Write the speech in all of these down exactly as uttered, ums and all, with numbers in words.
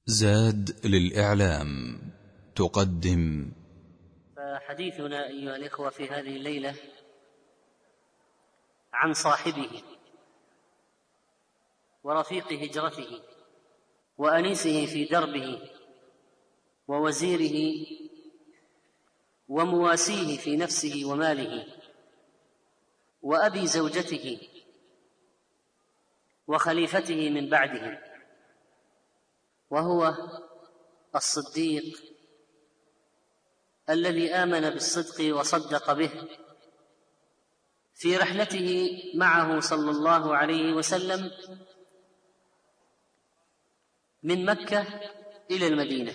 زاد للإعلام تقدم. فحديثنا أيها الإخوة في هذه الليلة عن صاحبه ورفيق هجرته وأنيسه في دربه ووزيره ومواسيه في نفسه وماله وأبي زوجته وخليفته من بعده، وهو الصديق الذي آمن بالصدق وصدق به في رحلته معه صلى الله عليه وسلم من مكة إلى المدينة،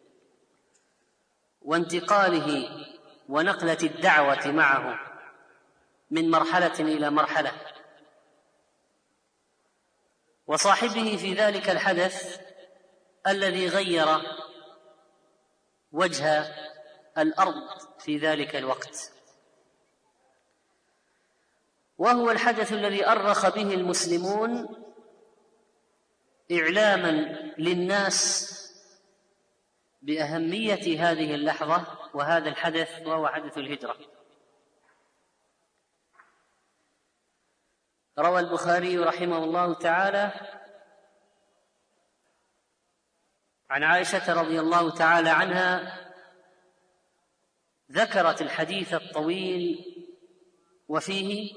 وانتقاله ونقلة الدعوة معه من مرحلة إلى مرحلة، وصاحبه في ذلك الحدث الذي غير وجه الأرض في ذلك الوقت، وهو الحدث الذي أرخ به المسلمون إعلاما للناس بأهمية هذه اللحظة وهذا الحدث، وهو حدث الهجرة. روى البخاري رحمه الله تعالى عن عائشة رضي الله تعالى عنها، ذكرت الحديث الطويل وفيه: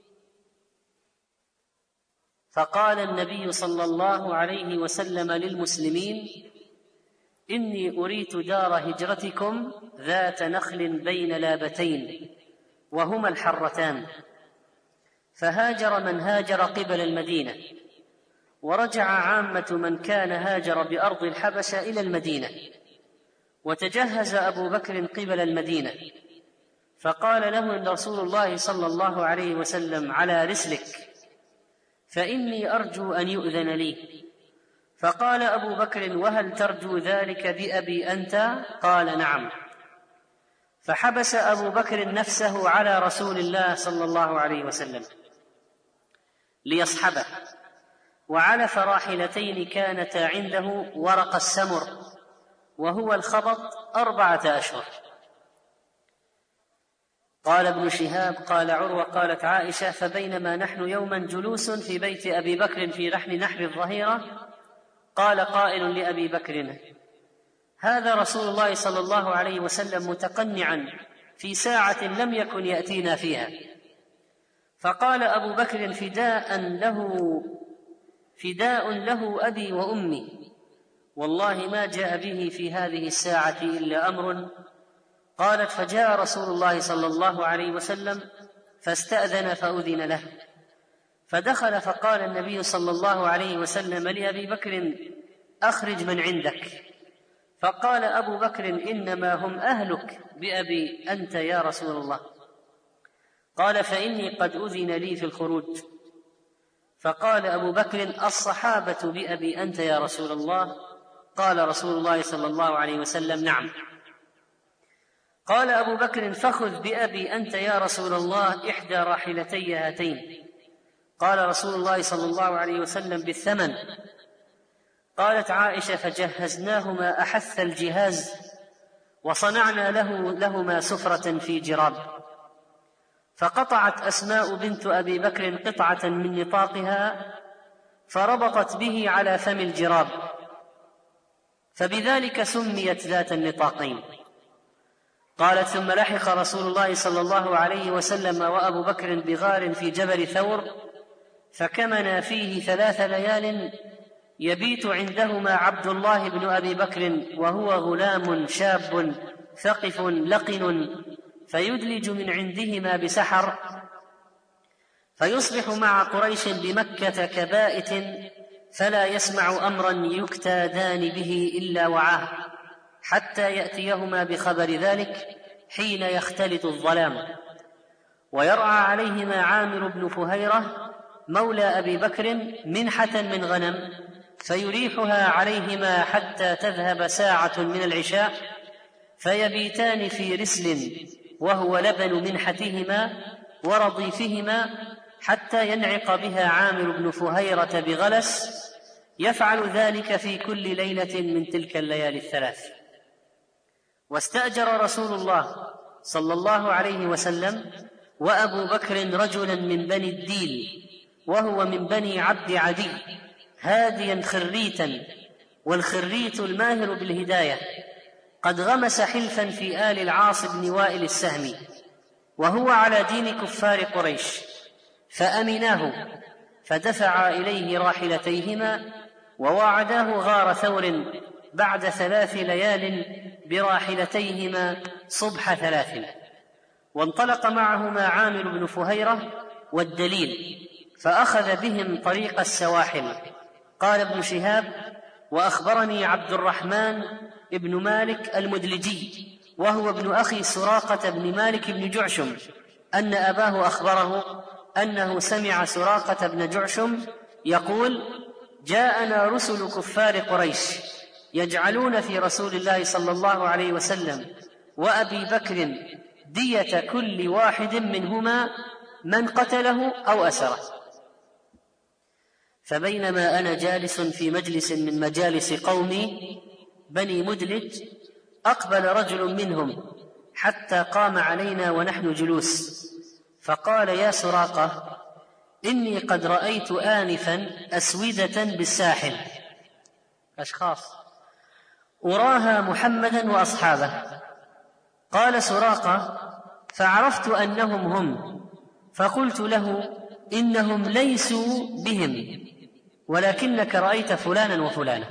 فقال النبي صلى الله عليه وسلم للمسلمين: إني أريت دار هجرتكم ذات نخل بين لابتين وهما الحرتان، فهاجر من هاجر قبل المدينة، ورجع عامة من كان هاجر بأرض الحبشة إلى المدينة، وتجهز أبو بكر قبل المدينة، فقال له رسول الله صلى الله عليه وسلم: على رسلك، فإني أرجو أن يؤذن لي. فقال أبو بكر: وهل ترجو ذلك بأبي أنت؟ قال: نعم. فحبس أبو بكر نفسه على رسول الله صلى الله عليه وسلم ليصحبه، وعلف راحلتين كانتا عنده ورق السمر وهو الخبط أربعة أشهر. قال ابن شهاب: قال عروة قالت عائشة: فبينما نحن يوما جلوس في بيت أبي بكر في رحل نحر الظهيرة، قال قائل لأبي بكر: هذا رسول الله صلى الله عليه وسلم متقنعا في ساعة لم يكن يأتينا فيها. فقال أبو بكر: فداء له فداء له أبي وأمي، والله ما جاء به في هذه الساعة إلا أمر. قالت: فجاء رسول الله صلى الله عليه وسلم فاستأذن فأذن له، فدخل فقال النبي صلى الله عليه وسلم لأبي بكر: أخرج من عندك. فقال أبو بكر: إنما هم أهلك بأبي أنت يا رسول الله. قال: فإني قد أذن لي في الخروج. فقال أبو بكر: الصحابة بأبي أنت يا رسول الله. قال رسول الله صلى الله عليه وسلم: نعم. قال أبو بكر: فخذ بأبي أنت يا رسول الله إحدى راحلتي هاتين. قال رسول الله صلى الله عليه وسلم: بالثمن. قالت عائشة: فجهزناهما أحث الجهاز، وصنعنا له لهما سفرة في جراب. فقطعت أسماء بنت أبي بكر قطعة من نطاقها فربطت به على فم الجراب، فبذلك سميت ذات النطاقين. قالت: ثم لحق رسول الله صلى الله عليه وسلم وأبو بكر بغار في جبل ثور، فكمنا فيه ثلاث ليال، يبيت عندهما عبد الله بن أبي بكر وهو غلام شاب ثقف لقن، فيدلج من عندهما بسحر، فيصبح مع قريش بمكة كبائت، فلا يسمع أمرا يكتادان به إلا وعاه، حتى يأتيهما بخبر ذلك حين يختلط الظلام. ويرعى عليهما عامر بن فهيرة مولى أبي بكر منحة من غنم، فيريحها عليهما حتى تذهب ساعة من العشاء، فيبيتان في رسل وهو لبن منحتهما ورضيفهما، حتى ينعق بها عامر بن فهيرة بغلس يفعل ذلك في كل ليلة من تلك الليالي الثلاث. واستأجر رسول الله صلى الله عليه وسلم وأبو بكر رجلا من بني الديل وهو من بني عبد عدي هاديا خريتا، والخريت الماهر بالهداية، قد غمس حلفا في آل العاص بن وائل السهمي، وهو على دين كفار قريش، فأمناه فدفع إليه راحلتيهما وواعداه غار ثور بعد ثلاث ليال براحلتيهما صبح ثلاث، وانطلق معهما عامر بن فهيرة والدليل، فأخذ بهم طريق السواحل. قال ابن شهاب: وأخبرني عبد الرحمن ابن مالك المدلجي وهو ابن أخي سراقة بن مالك بن جعشم أن أباه أخبره أنه سمع سراقة بن جعشم يقول: جاءنا رسل كفار قريش يجعلون في رسول الله صلى الله عليه وسلم وأبي بكر دية كل واحد منهما من قتله أو أسره. فبينما أنا جالس في مجلس من مجالس قومي بني مدلج، أقبل رجل منهم حتى قام علينا ونحن جلوس، فقال: يا سراقة، إني قد رأيت آنفا أسودة بالساحل، أشخاص أراها محمدا وأصحابه. قال سراقة: فعرفت أنهم هم، فقلت له: إنهم ليسوا بهم، ولكنك رأيت فلانا وفلانا.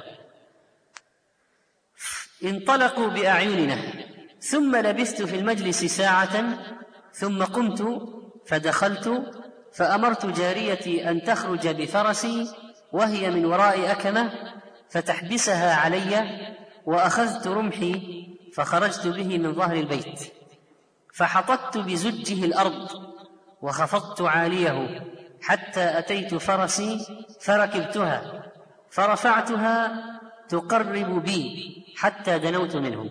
انطلقوا بأعيننا، ثم لبثت في المجلس ساعة، ثم قمت فدخلت فأمرت جاريتي أن تخرج بفرسي وهي من وراء أكمة فتحبسها علي، وأخذت رمحي فخرجت به من ظهر البيت، فحطت بزجه الأرض وخفضت عاليه حتى أتيت فرسي فركبتها، فرفعتها تقرب بي حتى دنوت منهم،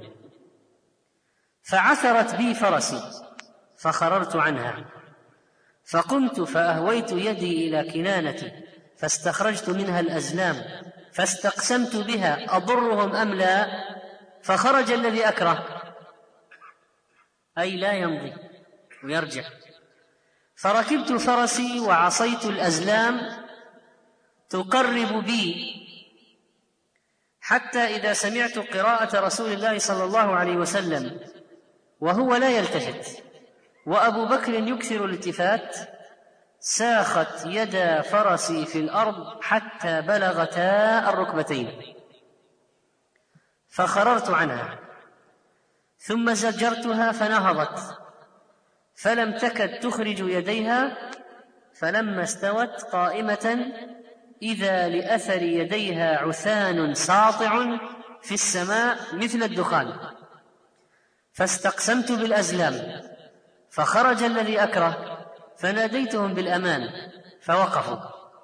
فعثرت بي فرسي فخررت عنها، فقمت فأهويت يدي إلى كنانتي فاستخرجت منها الأزلام فاستقسمت بها أضرهم أم لا، فخرج الذي أكره، أي لا يمضي ويرجع، فركبت فرسي وعصيت الأزلام تقرب بي، حتى إذا سمعت قراءة رسول الله صلى الله عليه وسلم وهو لا يلتفت وأبو بكر يكثر الالتفات، ساخت يدا فرسي في الأرض حتى بلغتا الركبتين، فخررت عنها، ثم زجرتها فنهضت، فلم تكد تخرج يديها، فلما استوت قائمة إذا لأثر يديها عثان ساطع في السماء مثل الدخان، فاستقسمت بالأزلام، فخرج الذي أكره فناديتهم بالأمان فوقفوا،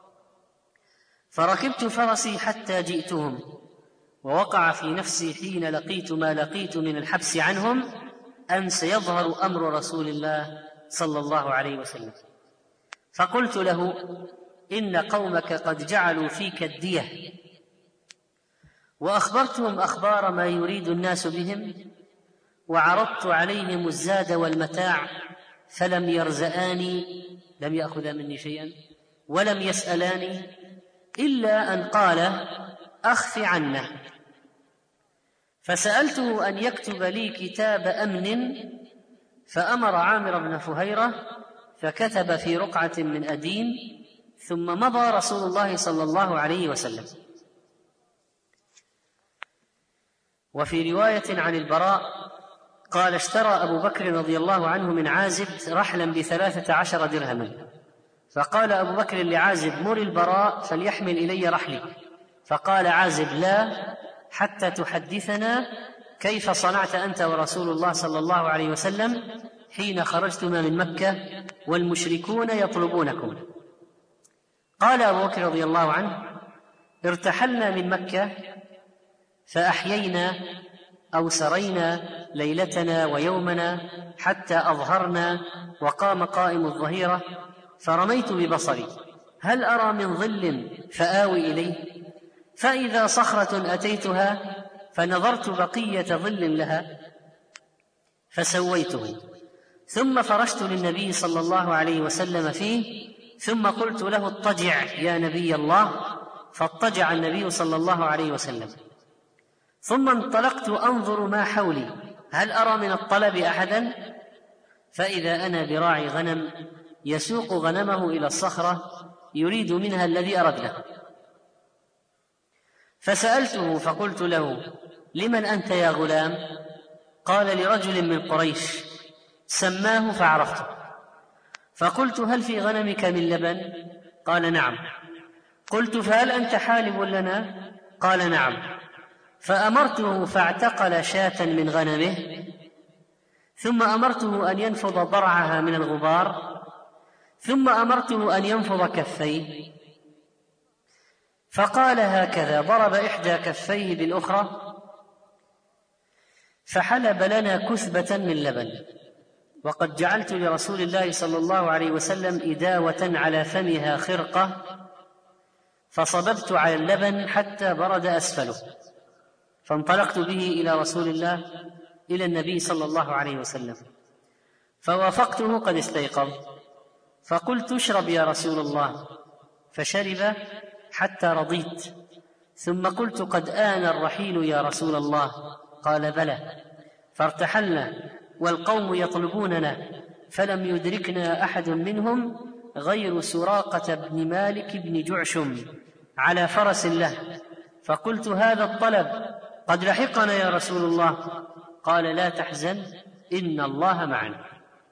فركبت فرسي حتى جئتهم، ووقع في نفسي حين لقيت ما لقيت من الحبس عنهم أن سيظهر أمر رسول الله صلى الله عليه وسلم، فقلت له: إن قومك قد جعلوا فيك الدية، وأخبرتهم أخبار ما يريد الناس بهم، وعرضت عليهم الزاد والمتاع، فلم يرزآني، لم يأخذ مني شيئا، ولم يسألاني إلا أن قال: أخف عنا. فسألته أن يكتب لي كتاب أمن، فأمر عامر بن فهيرة فكتب في رقعة من أديم، ثم مضى رسول الله صلى الله عليه وسلم. وفي رواية عن البراء قال: اشترى أبو بكر رضي الله عنه من عازب رحلا بثلاثة عشر درهما، فقال أبو بكر لعازب: مر البراء فليحمل إلي رحلي، فقال عازب: لا، حتى تحدثنا كيف صنعت أنت ورسول الله صلى الله عليه وسلم حين خرجتما من مكة والمشركون يطلبونكم. قال أبو بكر رضي الله عنه: ارتحلنا من مكة فأحيينا أو سرينا ليلتنا ويومنا حتى أظهرنا، وقام قائم الظهيرة، فرميت ببصري هل أرى من ظل فآوي إليه، فإذا صخرة أتيتها فنظرت بقية ظل لها فسويته، ثم فرشت للنبي صلى الله عليه وسلم فيه، ثم قلت له اضطجع يا نبي الله، فاضطجع النبي صلى الله عليه وسلم. ثم انطلقت أنظر ما حولي هل أرى من الطلب أحدا، فإذا أنا براعي غنم يسوق غنمه إلى الصخرة يريد منها الذي أردنا. فسألته فقلت له لمن أنت يا غلام؟ قال لرجل من قريش، سماه فعرفته. فقلت هل في غنمك من لبن؟ قال نعم. قلت فهل أنت حالب لنا؟ قال نعم. فأمرته فاعتقل شاة من غنمه، ثم أمرته أن ينفض ضرعها من الغبار، ثم أمرته أن ينفض كفيه، فقال هكذا، ضرب إحدى كفيه بالأخرى فحلب لنا كثبة من لبن. وقد جعلت لرسول الله صلى الله عليه وسلم إداوة على فمها خرقة، فصببت على اللبن حتى برد أسفله، فانطلقت به إلى رسول الله إلى النبي صلى الله عليه وسلم، فوافقته قد استيقظ، فقلت اشرب يا رسول الله، فشرب حتى رضيت، ثم قلت قد آن الرحيل يا رسول الله، قال بلى. فارتحلنا والقوم يطلبوننا، فلم يدركنا أحد منهم غير سراقة بن مالك بن جعشم على فرس له، فقلت هذا الطلب قد لحقنا يا رسول الله، قال لا تحزن إن الله معنا.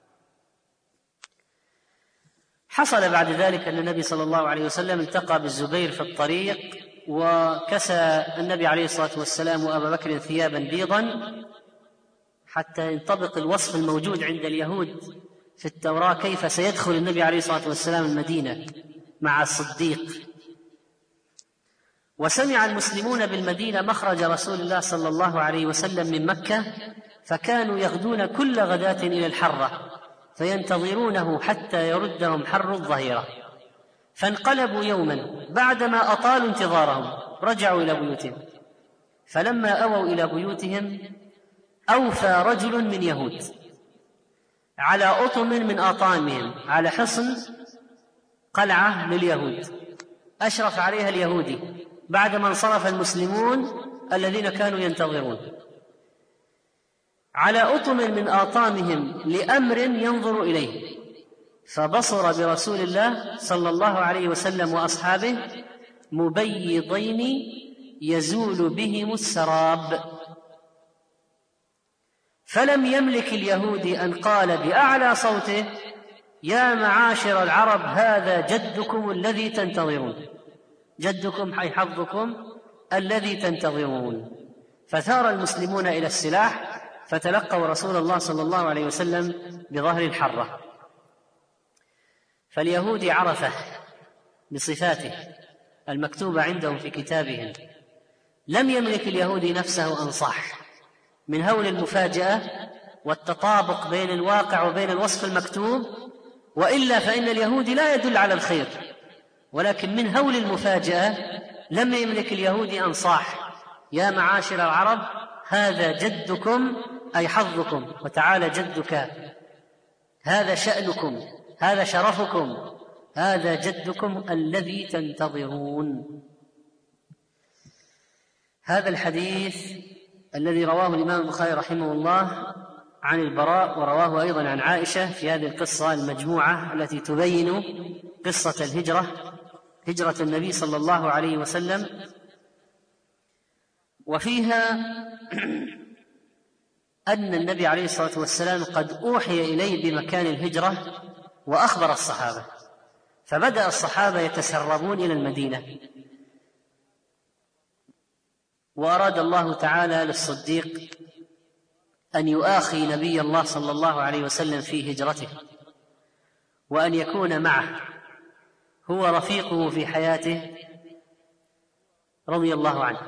حصل بعد ذلك أن النبي صلى الله عليه وسلم التقى بالزبير في الطريق، وكسى النبي عليه الصلاة والسلام وأبا بكر ثيابا بيضا حتى ينطبق الوصف الموجود عند اليهود في التوراة كيف سيدخل النبي عليه الصلاة والسلام المدينة مع الصديق. وسمع المسلمون بالمدينة مخرج رسول الله صلى الله عليه وسلم من مكة، فكانوا يغدون كل غداة إلى الحرة فينتظرونه حتى يردهم حر الظهيرة. فانقلبوا يوما بعدما أطالوا انتظارهم رجعوا إلى بيوتهم، فلما أووا إلى بيوتهم أوفى رجل من يهود على أطم من أطامهم على حصن قلعة لليهود أشرف عليها اليهودي بعدما انصرف المسلمون الذين كانوا ينتظرون، على أطم من آطامهم لأمر ينظر إليه، فبصر برسول الله صلى الله عليه وسلم وأصحابه مبيضين يزول بهم السراب، فلم يملك اليهودي أن قال بأعلى صوته يا معاشر العرب هذا جدكم الذي تنتظرون، جدكم أي حظكم الذي تنتظرون. فثار المسلمون إلى السلاح فتلقوا رسول الله صلى الله عليه وسلم بظهر الحرة. فاليهودي عرفه بصفاته المكتوبة عندهم في كتابهم. لم يملك اليهودي نفسه أن صاح من هول المفاجأة والتطابق بين الواقع وبين الوصف المكتوب، وإلا فإن اليهودي لا يدل على الخير، ولكن من هول المفاجأة لم يملك اليهودي أن صاح يا معاشر العرب هذا جدكم أي حظكم، وتعالى جدك، هذا شأنكم، هذا شرفكم، هذا جدكم الذي تنتظرون. هذا الحديث الذي رواه الإمام البخاري رحمه الله عن البراء، ورواه أيضا عن عائشة في هذه القصة المجموعة التي تبين قصة الهجرة، هجرة النبي صلى الله عليه وسلم، وفيها أن النبي عليه الصلاة والسلام قد أوحي إليه بمكان الهجرة وأخبر الصحابة، فبدأ الصحابة يتسربون إلى المدينة، وأراد الله تعالى للصديق أن يؤاخي نبي الله صلى الله عليه وسلم في هجرته، وأن يكون معه هو رفيقه في حياته رضي الله عنه،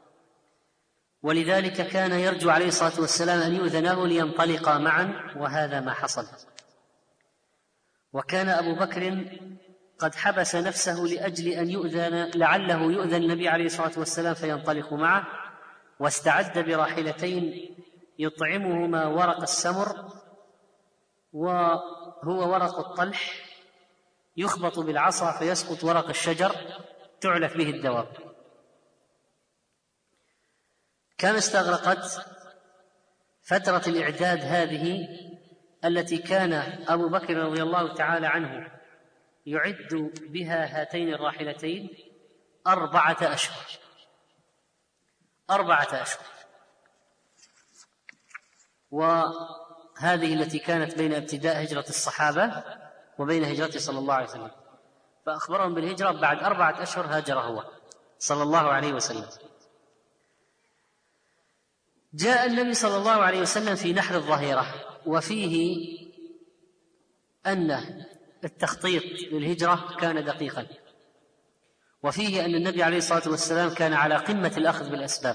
ولذلك كان يرجو عليه الصلاة والسلام أن يؤذن له لينطلقا معا، وهذا ما حصل. وكان أبو بكر قد حبس نفسه لأجل أن يؤذن لعله يؤذن النبي عليه الصلاة والسلام فينطلق معه، واستعد براحلتين يطعمهما ورق السمر، وهو ورق الطلح يخبط بالعصا فيسقط ورق الشجر تعلف به الدواب. كم استغرقت فترة الإعداد هذه التي كان أبو بكر رضي الله تعالى عنه يعد بها هاتين الراحلتين؟ أربعة أشهر أربعة أشهر وهذه التي كانت بين ابتداء هجرة الصحابة وبين هجرته صلى الله عليه وسلم، فأخبرهم بالهجرة بعد أربعة أشهر هاجر هو صلى الله عليه وسلم. جاء النبي صلى الله عليه وسلم في نحر الظهيرة، وفيه أن التخطيط للهجرة كان دقيقا، وفيه أن النبي عليه الصلاة والسلام كان على قمة الأخذ بالأسباب،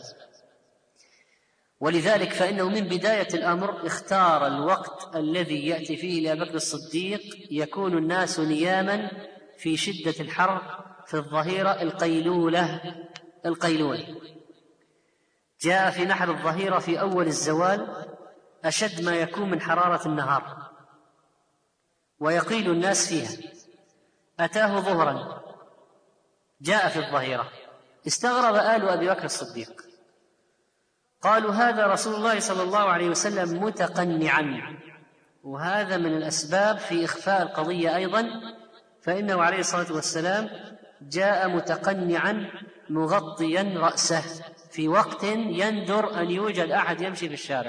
ولذلك فإنه من بداية الأمر اختار الوقت الذي يأتي فيه لأبي بكر الصديق يكون الناس نياما في شدة الحر في الظهيرة، القيلولة القيلولة جاء في نحر الظهيرة في أول الزوال أشد ما يكون من حرارة النهار، ويقيل الناس فيها. أتاه ظهرا جاء في الظهيرة، استغرب آل أبي بكر الصديق، قالوا هذا رسول الله صلى الله عليه وسلم متقنعا، وهذا من الأسباب في إخفاء القضية أيضا، فإنه عليه الصلاة والسلام جاء متقنعا مغطيا رأسه في وقت يندر أن يوجد أحد يمشي في الشارع.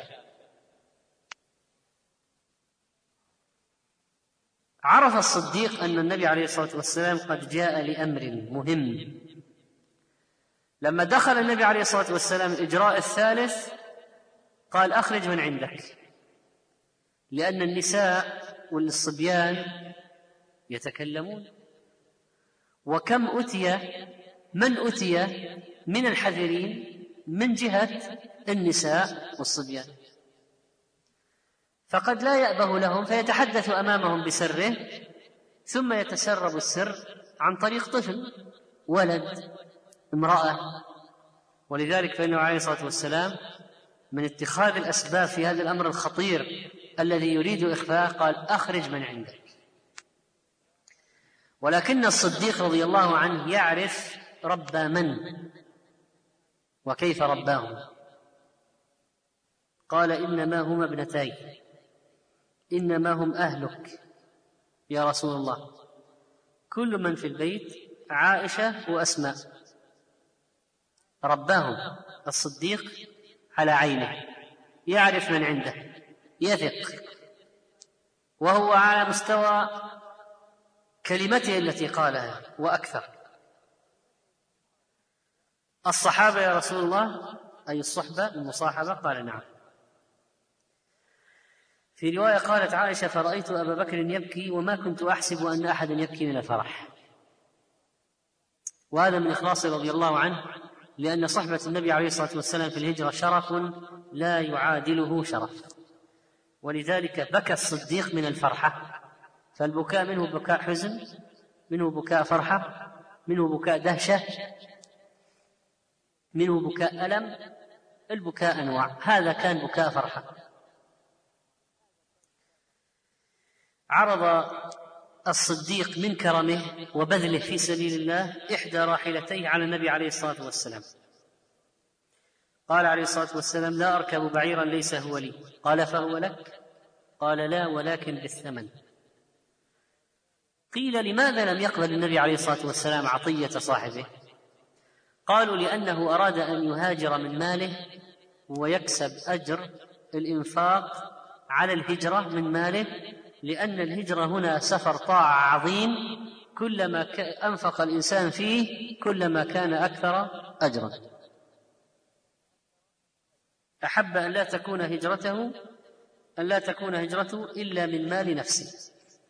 عرف الصديق أن النبي عليه الصلاة والسلام قد جاء لأمر مهم. لما دخل النبي عليه الصلاة والسلام الإجراء الثالث قال أخرج من عندك، لأن النساء والصبيان يتكلمون، وكم أتي من أتي من الحذرين من جهة النساء والصبيان، فقد لا يأبه لهم فيتحدث أمامهم بسره، ثم يتسرب السر عن طريق طفل، ولد، امرأة. ولذلك فإنه عليه الصلاة والسلام من اتخاذ الأسباب في هذا الأمر الخطير الذي يريد إخفاءه قال أخرج من عندك. ولكن الصديق رضي الله عنه يعرف ربى من وكيف رباهم. قال إنما هما ابنتاي، إنما هم أهلك يا رسول الله، كل من في البيت عائشة وأسماء. رباهم الصديق على عينه، يعرف من عنده، يثق، وهو على مستوى كلمته التي قالها وأكثر. الصحابة يا رسول الله، أي الصحبة المصاحبة؟ قال نعم. في رواية قالت عائشة فرأيت أبا بكر يبكي وما كنت أحسب أن أحدا يبكي من الفرح. وهذا من إخلاصه رضي الله عنه، لأن صحبة النبي عليه الصلاة والسلام في الهجرة شرف لا يعادله شرف، ولذلك بكى الصديق من الفرحة. فالبكاء منه بكاء حزن، منه بكاء فرحة، منه بكاء دهشة، منه بكاء ألم. البكاء أنواع، هذا كان بكاء فرحة. عرض الصديق من كرمه وبذله في سبيل الله إحدى راحلتيه على النبي عليه الصلاة والسلام. قال عليه الصلاة والسلام لا أركب بعيرا ليس هو لي. قال فهو لك؟ قال لا، ولكن بالثمن. قيل لماذا لم يقبل النبي عليه الصلاة والسلام عطية صاحبه؟ قالوا لأنه أراد أن يهاجر من ماله ويكسب أجر الإنفاق على الهجرة من ماله، لأن الهجرة هنا سفر طاعة عظيم، كلما أنفق الإنسان فيه كلما كان أكثر أجرا. أحب أن لا تكون هجرته أن لا تكون هجرته إلا من مال نفسه.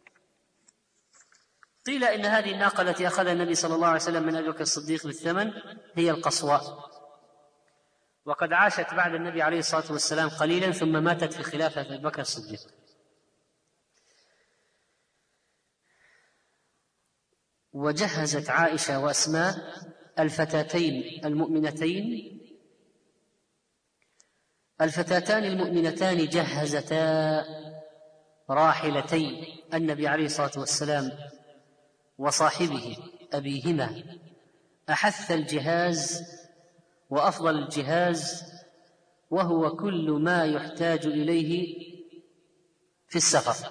قيل إن هذه الناقة التي أخذها النبي صلى الله عليه وسلم من أبي بكر الصديق بالثمن هي القصواء، وقد عاشت بعد النبي عليه الصلاة والسلام قليلا ثم ماتت في خلافة أبي بكر الصديق. وجهزت عائشة وأسماء الفتاتين المؤمنتين الفتاتان المؤمنتان جهزتا راحلتي النبي عليه الصلاة والسلام وصاحبه أبيهما أحث الجهاز وأفضل الجهاز، وهو كل ما يحتاج إليه في السفر.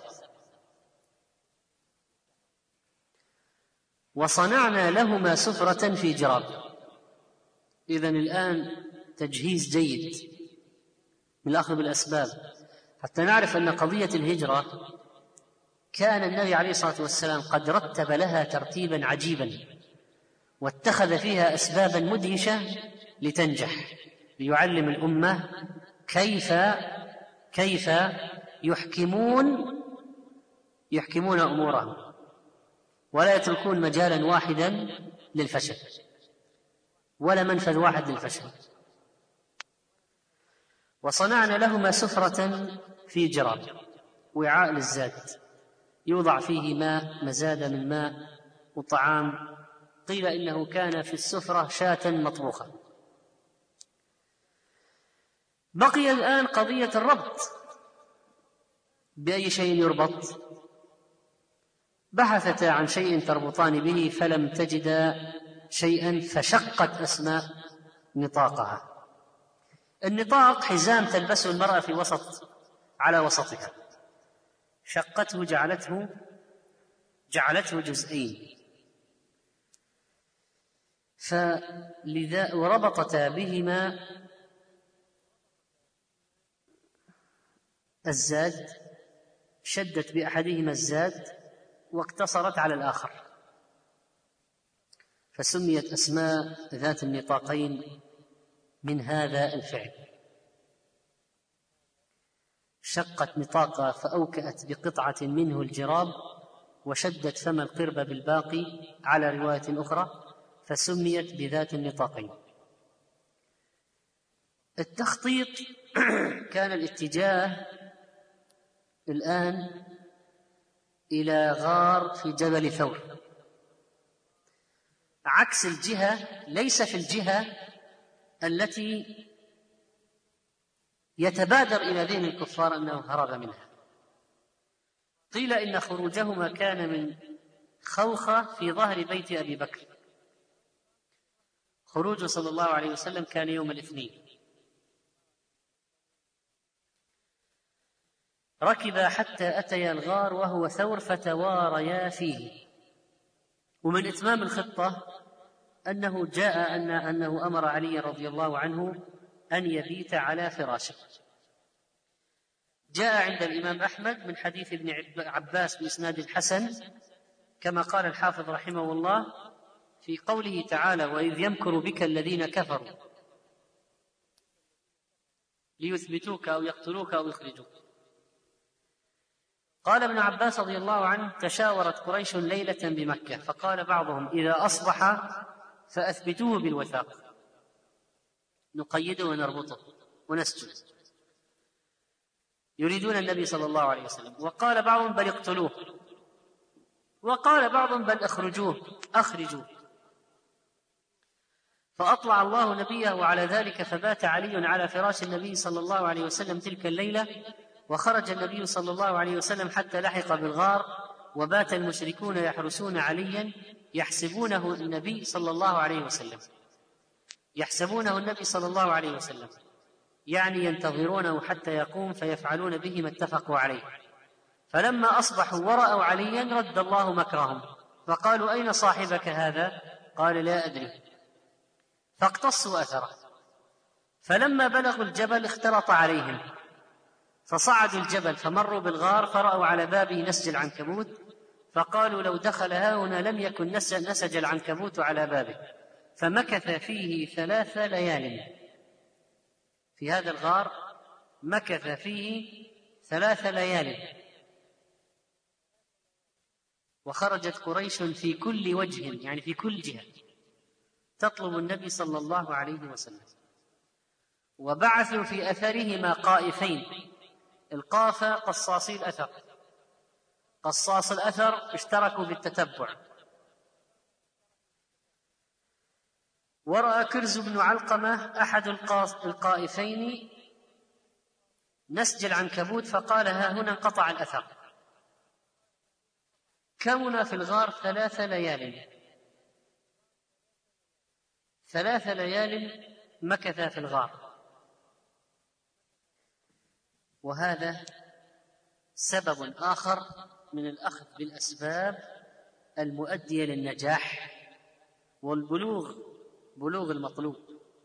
وصنعنا لهما سفرة في جراب. إذن الآن تجهيز جيد من الأخذ بالأسباب حتى نعرف أن قضية الهجرة كان النبي عليه الصلاة والسلام قد رتب لها ترتيبا عجيبا، واتخذ فيها أسبابا مدهشة لتنجح، ليعلم الأمة كيف كيف يحكمون يحكمون أمورهم ولا يتركون مجالا واحدا للفشل ولا منفذ واحد للفشل. وصنعنا لهما سفرة في جراب، وعاء للزاد يوضع فيه ماء، مزاد من ماء وطعام. قيل إنه كان في السفرة شاة مطبوخة. بقي الآن قضية الربط، بأي شيء يربط؟ بحثتا عن شيء تربطان به فلم تجدا شيئا، فشقت أسماء نطاقها. النطاق حزام تلبسه المرأة في وسط على وسطها، شقته جعلته جعلته جزئين، فلذا وربطتا بهما الزاد، شدت بأحدهما الزاد واقتصرت على الآخر، فسميت أسماء ذات النطاقين من هذا الفعل. شقت نطاقها فأوكأت بقطعة منه الجراب، وشدت فم القرب بالباقي على رواية أخرى، فسميت بذات النطاقين. التخطيط كان الاتجاه الآن إلى غار في جبل ثور، عكس الجهة، ليس في الجهة التي يتبادر إلى ذهن الكفار أنه هرب منها. قيل إن خروجهما كان من خوخة في ظهر بيت أبي بكر. خروجه صلى الله عليه وسلم كان يوم الاثنين. ركبا حتى أتيا الغار وهو ثور فتواريا فيه. ومن إتمام الخطة أنه جاء أن أنه أمر علي رضي الله عنه أن يبيت على فراشه. جاء عند الإمام أحمد من حديث ابن عباس بإسناد الحسن، كما قال الحافظ رحمه الله في قوله تعالى: وإذ يمكر بك الذين كفروا ليثبتوك أو يقتلوك أو يخرجوك. قال ابن عباس رضي الله عنه: تشاورت قريش ليلة بمكة، فقال بعضهم: إذا أصبح فأثبتوه بالوثاق، نقيده ونربطه ونسجد. يريدون النبي صلى الله عليه وسلم. وقال بعضهم: بل اقتلوه. وقال بعضهم: بل اخرجوه اخرجوه. فأطلع الله نبيه على ذلك، فبات علي على فراش النبي صلى الله عليه وسلم تلك الليلة، وخرج النبي صلى الله عليه وسلم حتى لحق بالغار، وبات المشركون يحرسون عليا يحسبونه النبي صلى الله عليه وسلم يحسبونه النبي صلى الله عليه وسلم يعني ينتظرونه حتى يقوم فيفعلون به ما اتفقوا عليه. فلما أصبحوا ورأوا عليا رد الله مكرهم، فقالوا: أين صاحبك هذا؟ قال: لا أدري. فاقتصوا أثره. فلما بلغوا الجبل اختلط عليهم، فصعدوا الجبل فمروا بالغار، فرأوا على بابه نسج العنكبوت، فقالوا: لو دخل هاهنا لم يكن نسج العنكبوت على بابه. فمكث فيه ثلاث ليال، في هذا الغار مكث فيه ثلاث ليال. وخرجت قريش في كل وجه، يعني في كل جهة، تطلب النبي صلى الله عليه وسلم. وبعثوا في أثرهما قائفين. القافة قصاصي الأثر، قصاص الأثر اشتركوا بالتتبع، ورأى كرز بن علقمة أحد القائفين نسج العنكبوت فقال: ها هنا انقطع الأثر. كمن في الغار ثلاث ليال ثلاث ليال مكث في الغار. وهذا سبب آخر من الأخذ بالأسباب المؤدية للنجاح والبلوغ بلوغ المطلوب.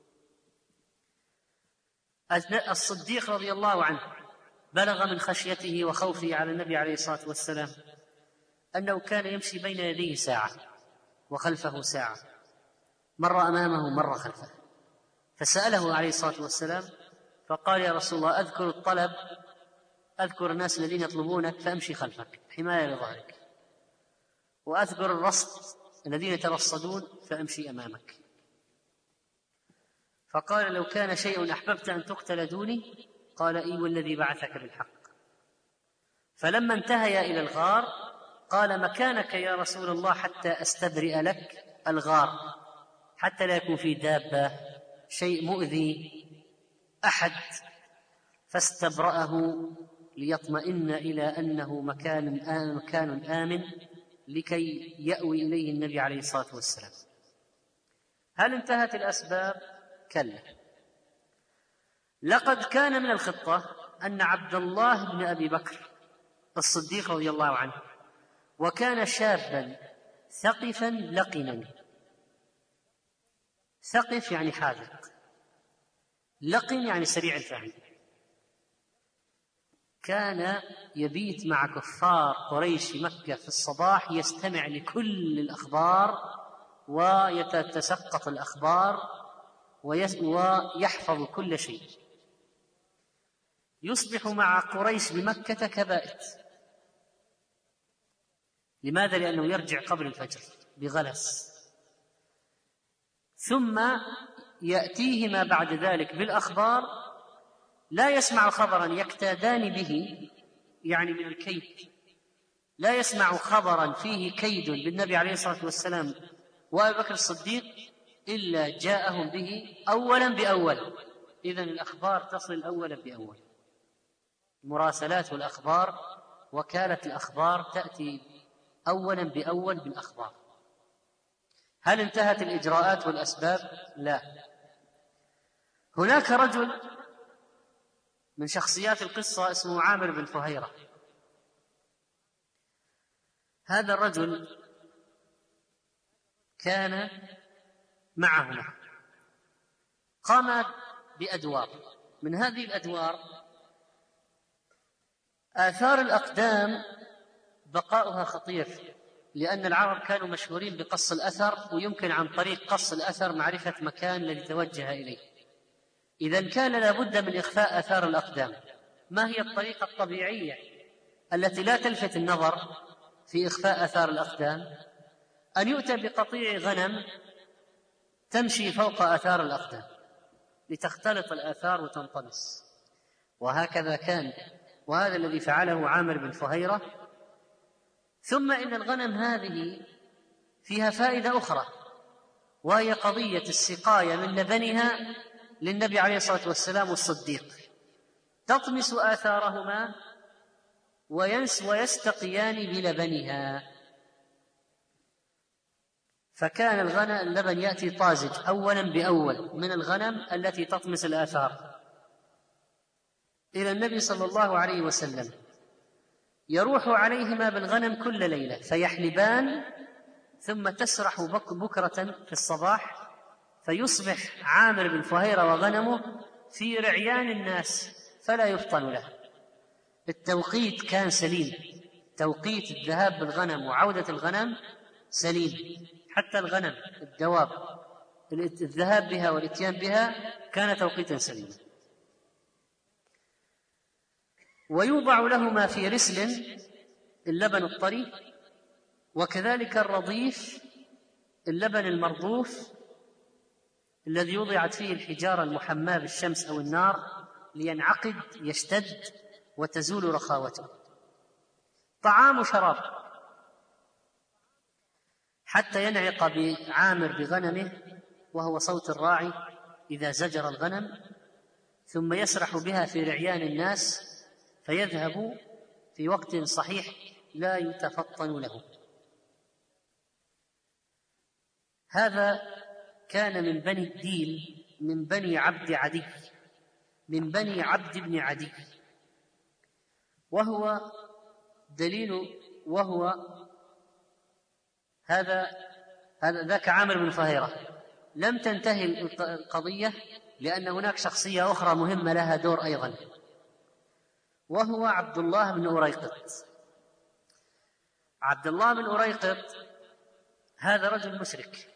الصديق رضي الله عنه بلغ من خشيته وخوفه على النبي عليه الصلاة والسلام أنه كان يمشي بين يديه ساعة وخلفه ساعة، مرة أمامه مرة خلفه، فسأله عليه الصلاة والسلام فقال: يا رسول الله، أذكر الطلب، أذكر الناس الذين يطلبونك فأمشي خلفك حماية لظهرك، وأذكر الرصد الذين يترصدون فأمشي أمامك. فقال: لو كان شيء أحببت أن تقتل دوني؟ قال: إي والذي بعثك بالحق. فلما انتهيا إلى الغار قال: مكانك يا رسول الله حتى أستبرئ لك الغار، حتى لا يكون في دابة شيء مؤذي أحد. فاستبرأه ليطمئن إلى أنه مكان آمن, مكان آمن لكي يأوي إليه النبي عليه الصلاة والسلام. هل انتهت الأسباب؟ كلا. لقد كان من الخطة أن عبد الله بن أبي بكر الصديق رضي الله عنه، وكان شابا ثقفا لقنا. ثقف يعني حاذق، لقن يعني سريع الفهم. كان يبيت مع كفار قريش في مكة في الصباح، يستمع لكل الأخبار ويتسقط الأخبار ويحفظ كل شيء. يصبح مع قريش بمكة كبائت. لماذا؟ لأنه يرجع قبل الفجر بغلس، ثم يأتيه ما بعد ذلك بالأخبار. لا يسمع خبرا يكتادان به، يعني من الكيد، لا يسمع خبرا فيه كيد بالنبي عليه الصلاة والسلام وأبي بكر الصديق إلا جاءهم به أولا بأول. إذن الأخبار تصل أولا بأول، المراسلات والأخبار، وكالة الأخبار تأتي أولا بأول بالأخبار. هل انتهت الإجراءات والأسباب؟ لا. هناك رجل من شخصيات القصة اسمه عامر بن فهيرة. هذا الرجل كان معهما، قام بأدوار. من هذه الأدوار آثار الأقدام بقاؤها خطير، لأن العرب كانوا مشهورين بقص الأثر، ويمكن عن طريق قص الأثر معرفة مكان الذي توجه إليه. إذن كان لابد من إخفاء آثار الأقدام. ما هي الطريقة الطبيعية التي لا تلفت النظر في إخفاء آثار الأقدام؟ أن يؤتى بقطيع غنم تمشي فوق آثار الأقدام لتختلط الآثار وتنطمس. وهكذا كان، وهذا الذي فعله عامر بن فهيرة. ثم إن الغنم هذه فيها فائدة أخرى، وهي قضية السقاية من لبنها للنبي عليه الصلاة والسلام والصديق. تطمس آثارهما وينس ويستقيان بلبنها. فكان الغنم اللبن يأتي طازج أولا بأول من الغنم التي تطمس الآثار إلى النبي صلى الله عليه وسلم. يروح عليهما بالغنم كل ليلة فيحلبان، ثم تسرح بكرة في الصباح، فيصبح عامر بن فهيرة وغنمه في رعيان الناس فلا يفطن له. التوقيت كان سليم، توقيت الذهاب بالغنم وعودة الغنم سليم. حتى الغنم الدواب الذهاب بها والاتيان بها كان توقيتا سليما. ويوضع لهما في رسل اللبن الطري، وكذلك الرضيف اللبن المرضوف الذي وضعت فيه الحجارة المحماة بالشمس أو النار لينعقد يشتد وتزول رخاوته. طعام وشراب حتى ينعق بعامر بغنمه وهو صوت الراعي إذا زجر الغنم، ثم يسرح بها في رعيان الناس فيذهب في وقت صحيح لا يتفطن له. هذا كان من بني الديل، من بني عبد عدي، من بني عبد بن عدي، وهو دليل وهو هذا هذا ذاك عامر بن فهيرة. لم تنتهي القضية لأن هناك شخصية أخرى مهمة لها دور أيضا، وهو عبد الله بن أريقط. عبد الله بن أريقط هذا رجل مشرك،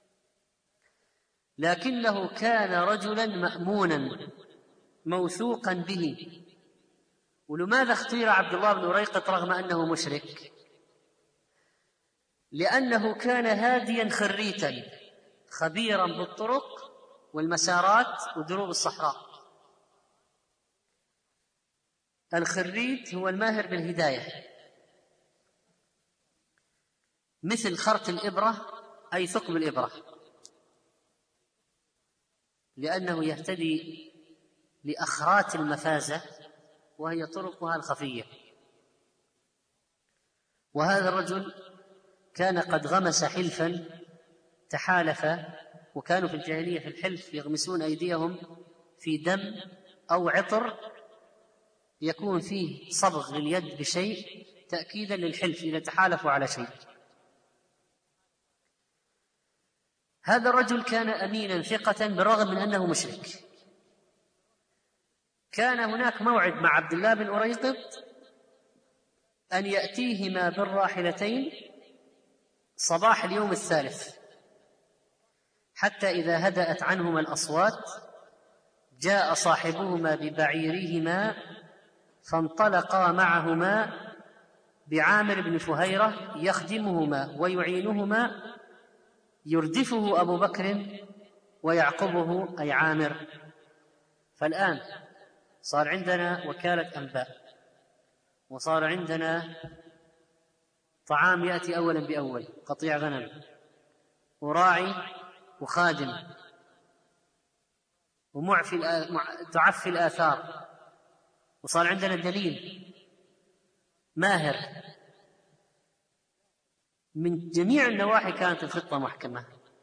لكنه كان رجلا مأمونا موثوقا به. ولماذا اختير عبد الله بن أريقط رغم أنه مشرك؟ لأنه كان هاديا خريتا خبيرا بالطرق والمسارات ودروب الصحراء. الخريت هو الماهر بالهداية، مثل خرط الإبرة أي ثقب الإبرة، لأنه يهتدي لأخرات المفازة وهي طرقها الخفية. وهذا الرجل كان قد غمس حلفا تحالف، وكانوا في الجاهلية في الحلف يغمسون أيديهم في دم أو عطر يكون فيه صبغ لليد بشيء تأكيدا للحلف إذا تحالفوا على شيء. هذا الرجل كان أمينا ثقة بالرغم من أنه مشرك. كان هناك موعد مع عبد الله بن أريقط أن يأتيهما بالراحلتين صباح اليوم الثالث، حتى إذا هدأت عنهما الأصوات جاء صاحبهما ببعيرهما فانطلقا معهما بعامر بن فهيرة يخدمهما ويعينهما، يردفه أبو بكر ويعقبه أي عامر. فالآن صار عندنا وكالة أنباء، وصار عندنا طعام يأتي أولا بأول، قطيع غنم وراعي وخادم ومعفي تعفي الآثار، وصار عندنا دليل ماهر. من جميع النواحي كانت الخطة محكمة.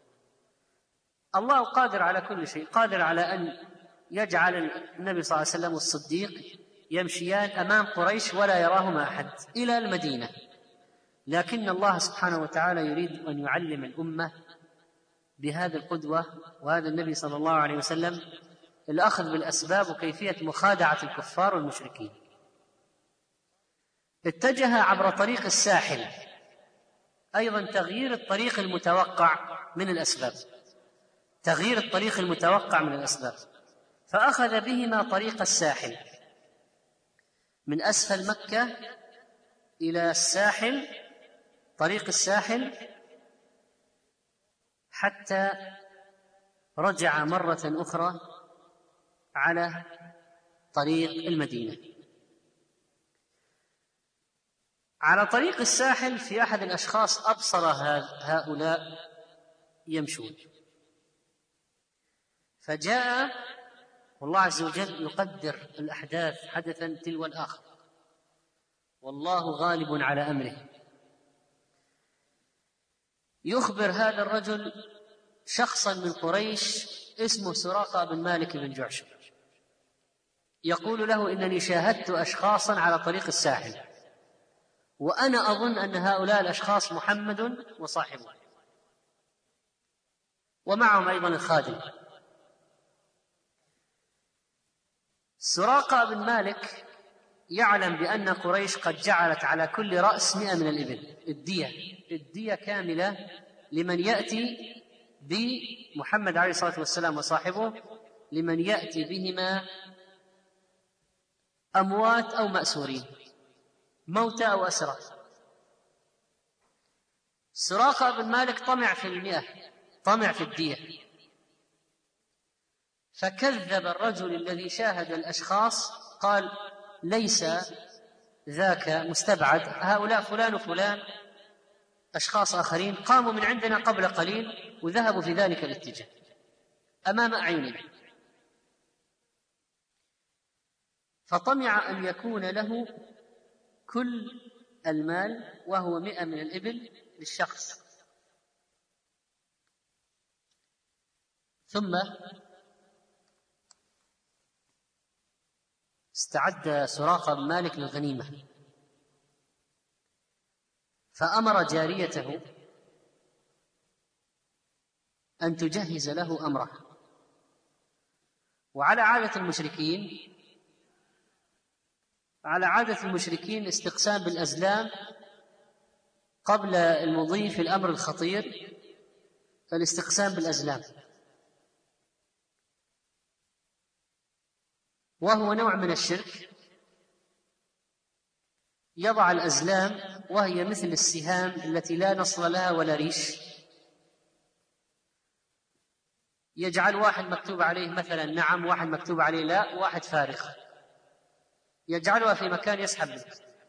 الله قادر على كل شيء، قادر على أن يجعل النبي صلى الله عليه وسلم والصديق يمشيان أمام قريش ولا يراهما أحد إلى المدينة، لكن الله سبحانه وتعالى يريد أن يعلم الأمة بهذا القدوة وهذا النبي صلى الله عليه وسلم الأخذ بالأسباب وكيفية مخادعة الكفار والمشركين. اتجه عبر طريق الساحل، أيضا تغيير الطريق المتوقع من الأسباب، تغيير الطريق المتوقع من الأسباب، فأخذ بهما طريق الساحل من أسفل مكة إلى الساحل، طريق الساحل، حتى رجع مرة أخرى على طريق المدينة. على طريق الساحل في أحد الأشخاص أبصر هؤلاء يمشون، فجاء، والله عز وجل يقدر الأحداث حدثا تلو الآخر، والله غالب على أمره. يخبر هذا الرجل شخصا من قريش اسمه سراقة بن مالك بن جعشم، يقول له: إنني شاهدت أشخاصا على طريق الساحل، وأنا أظن أن هؤلاء الأشخاص محمد وصاحبه، ومعهم أيضا الخادم. سراقة بن مالك يعلم بأن قريش قد جعلت على كل رأس مئة من الإبل الدية، الدية كاملة لمن يأتي بمحمد عليه الصلاة والسلام وصاحبه، لمن يأتي بهما أموات أو مأسورين، موتى أو أسرى. سراقة بن مالك طمع في المئة، طمع في الدية، فكذب الرجل الذي شاهد الأشخاص، قال: ليس ذاك مستبعد، هؤلاء فلان وفلان أشخاص آخرين قاموا من عندنا قبل قليل وذهبوا في ذلك الاتجاه. أمام أعيننا، فطمع أن يكون له كل المال وهو مئة من الإبل للشخص. ثم استعد سراقة بن مالك للغنيمة، فأمر جاريته أن تجهز له أمره. وعلى عادة المشركين على عادة المشركين استقسام بالأزلام قبل المضي في الأمر الخطير، فالاستقسام بالأزلام، وهو نوع من الشرك. يضع الأزلام وهي مثل السهام التي لا نصل لها ولا ريش، يجعل واحد مكتوب عليه مثلا نعم، واحد مكتوب عليه لا، واحد فارغ، يجعلها في مكان يسحب منه،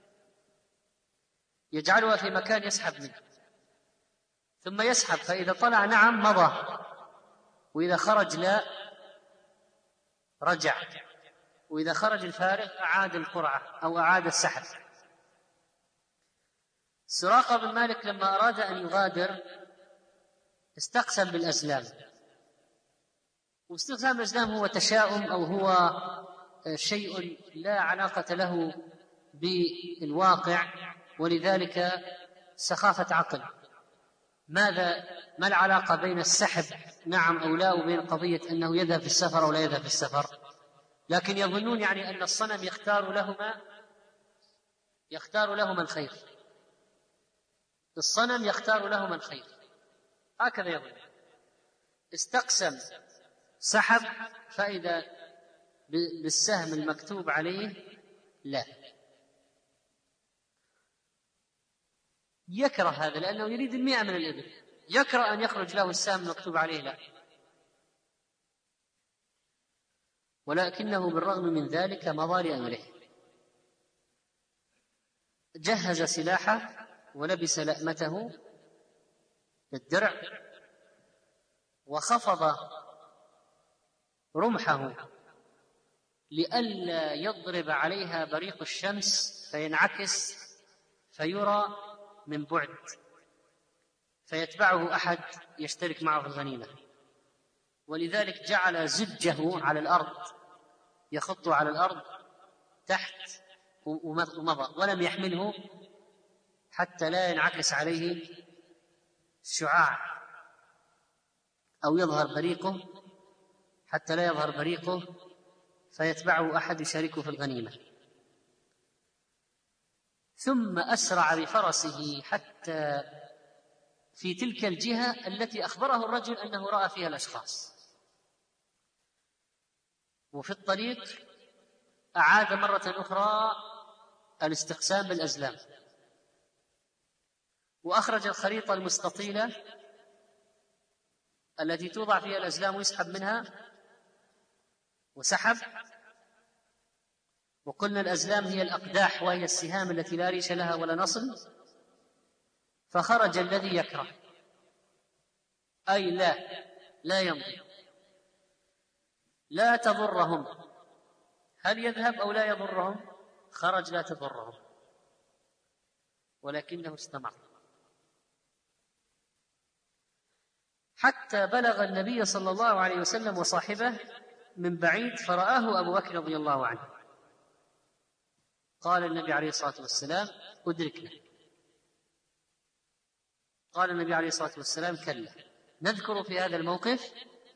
يجعلها في مكان يسحب منه، ثم يسحب، فإذا طلع نعم مضى، وإذا خرج لا رجع، وإذا خرج الفارغ أعاد القرعة أو أعاد السحب. سراقة بن مالك لما أراد أن يغادر استقسم بالأزلام، واستقسام الأزلام هو تشاؤم أو هو شيء لا علاقة له بالواقع، ولذلك سخافة عقل. ماذا ما العلاقة بين السحب نعم أو لا وبين قضية أنه يذهب في السفر أو لا يذهب في السفر؟ لكن يظنون يعني أن الصنم يختار لهما يختار لهما الخير، الصنم يختار لهما الخير، هكذا يظن. استقسم سحب، فإذا بالسهم المكتوب عليه لا، يكره هذا لأنه يريد المئة من الإبل، يكره أن يخرج له السهم المكتوب عليه لا، ولكنه بالرغم من ذلك مضى لأمره، جهز سلاحه ولبس لأمته الدرع، وخفض رمحه لئلا يضرب عليها بريق الشمس فينعكس فيرى من بعد فيتبعه أحد يشترك معه في الغنيمة. ولذلك جعل زجه على الأرض، يخط على الأرض تحت ومضى، ولم يحمله حتى لا ينعكس عليه الشعاع أو يظهر بريقه، حتى لا يظهر بريقه فيتبعه أحد يشاركه في الغنيمة. ثم أسرع بفرسه حتى في تلك الجهة التي أخبره الرجل أنه رأى فيها الأشخاص، وفي الطريق أعاد مرة أخرى الاستقسام بالأزلام، وأخرج الخريطة المستطيلة التي توضع فيها الأزلام ويسحب منها، وسحب. وقلنا الأزلام هي الأقداح وهي السهام التي لا ريش لها ولا نصل. فخرج الذي يكره، أي لا لا يمضي، لا تضرهم، هل يذهب أو لا يضرهم؟ خرج لا تضرهم، ولكنه استمر حتى بلغ النبي صلى الله عليه وسلم وصاحبه من بعيد، فرآه أبو بكر رضي الله عنه. قال النبي عليه الصلاة والسلام: أدركنا. قال النبي عليه الصلاة والسلام: كلا. نذكر في هذا الموقف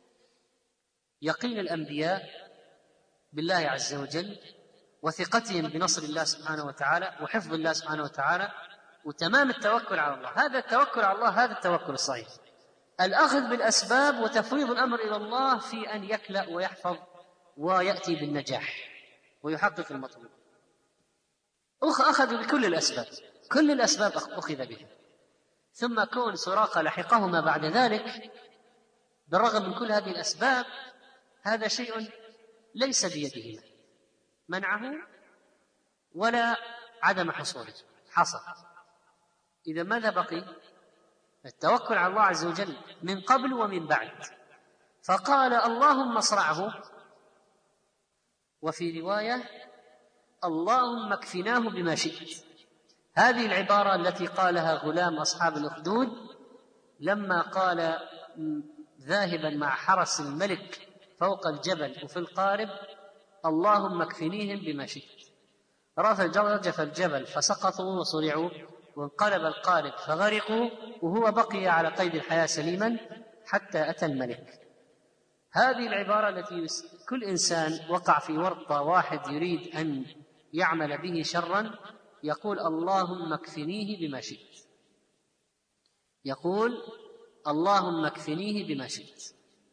يقين الأنبياء بالله عز وجل، وثقتهم بنصر الله سبحانه وتعالى وحفظ الله سبحانه وتعالى، وتمام التوكل على الله. هذا التوكل على الله، هذا التوكل الصحيح، الأخذ بالأسباب وتفويض الأمر إلى الله في أن يكلأ ويحفظ ويأتي بالنجاح ويحقق المطلوب. أخذ بكل الأسباب، كل الأسباب أخذ بها. ثم كون سراقة لحقهما بعد ذلك بالرغم من كل هذه الأسباب، هذا شيء ليس بيدهما منعه ولا عدم حصوله، حصل. إذا ماذا بقي؟ التوكل على الله عز وجل من قبل ومن بعد. فقال اللهم اصرعه، وفي رواية اللهم اكفناه بما شئت. هذه العبارة التي قالها غلام أصحاب الأخدود لما قال ذاهبا مع حرس الملك فوق الجبل وفي القارب اللهم اكفنيهم بما شئت، رجف الجبل فسقطوا وصرعوا، وانقلب القارب فغرقوا، وهو بقي على قيد الحياة سليما حتى أتى الملك. هذه العبارة التي كل إنسان وقع في ورطة واحد يريد أن يعمل به شرا يقول اللهم اكفنيه بما شئت، يقول اللهم اكفنيه بما شئت.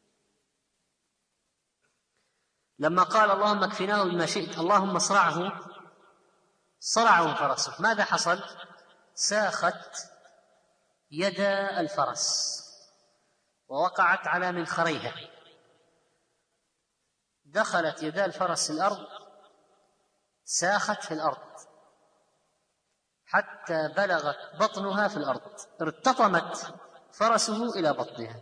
لما قال اللهم اكفناه بما شئت اللهم اصرعه، صرعه فرسه. ماذا حصل؟ ساخت يد الفرس ووقعت على منخريها، دخلت يدا الفرس الأرض، ساخت في الأرض حتى بلغت بطنها في الأرض، ارتطمت فرسه إلى بطنها.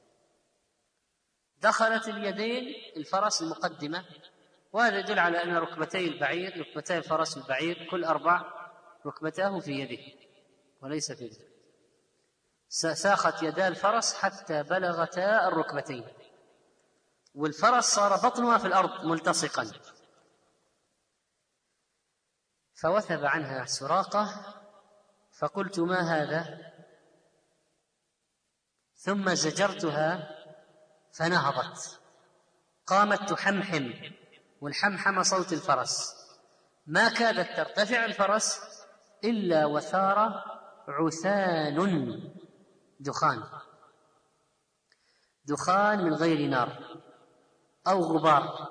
دخلت اليدين الفرس المقدمة، وهذا يدل على أن ركبتي البعير ركبتي الفرس البعير كل أربع ركبتاه في يده وليس في يده. ساخت يدا الفرس حتى بلغتا الركبتين، والفرس صار بطنها في الأرض ملتصقا. فوثب عنها سراقة فقلت ما هذا؟ ثم زجرتها فنهضت، قامت تحمحم، والحمحم صوت الفرس. ما كادت ترتفع الفرس إلا وثار عثان دخان، دخان من غير نار أو غبار،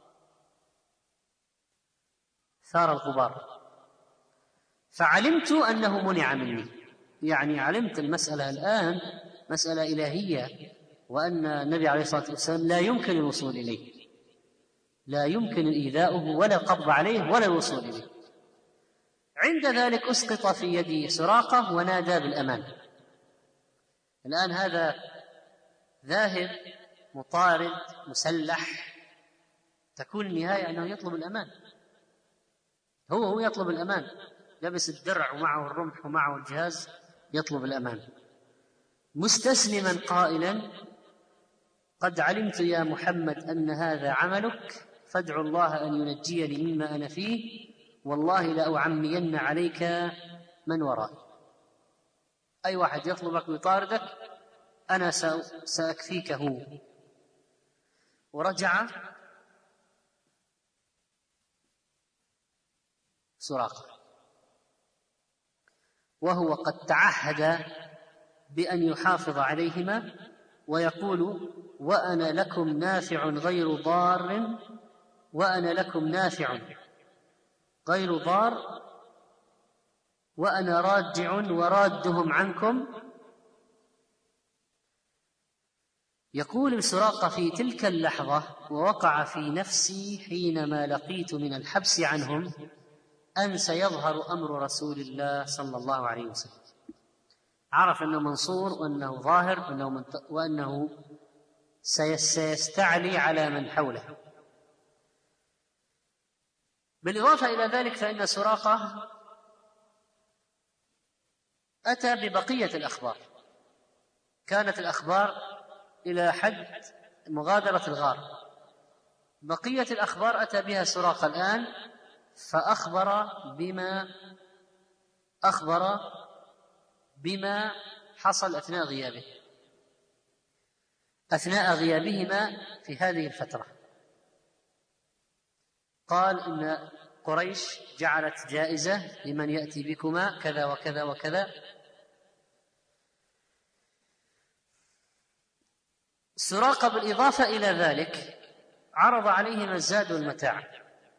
ثار الغبار. فعلمت أنه منع مني، يعني علمت المسألة الآن مسألة إلهية، وأن النبي عليه الصلاة والسلام لا يمكن الوصول إليه، لا يمكن إيذاؤه ولا القبض عليه ولا الوصول إليه. عند ذلك أسقط في يدي سراقة ونادى بالأمان. الآن هذا ذاهب مطارد مسلح، تكون النهاية أنه يطلب الأمان، هو هو يطلب الأمان، لبس الدرع ومعه الرمح ومعه الجهاز يطلب الأمان، مستسلما قائلا قد علمت يا محمد أن هذا عملك، فادعو الله أن ينجيني مما أنا فيه، والله لأعمين عليك من ورائي. أي واحد يطلبك ويطاردك أنا سأكفيكه. ورجع سراقة وهو قد تعهد بأن يحافظ عليهما، ويقول وأنا لكم نافع غير ضار، وأنا لكم نافع غير ضار، وأنا راجع ورادهم عنكم. يقول سراقة في تلك اللحظة ووقع في نفسي حينما لقيت من الحبس عنهم أن سيظهر أمر رسول الله صلى الله عليه وسلم. عرف أنه منصور وأنه ظاهر وأنه, وأنه سيستعلي على من حوله. بالإضافة إلى ذلك فإن سراقة أتى ببقية الأخبار، كانت الأخبار إلى حد مغادرة الغار، بقية الأخبار أتى بها سراقة الآن، فأخبر بما أخبر بما حصل أثناء غيابه أثناء غيابهما في هذه الفترة. قال إن قريش جعلت جائزة لمن يأتي بكما كذا وكذا وكذا. سراقة بالإضافة إلى ذلك عرض عليهما الزاد والمتاع،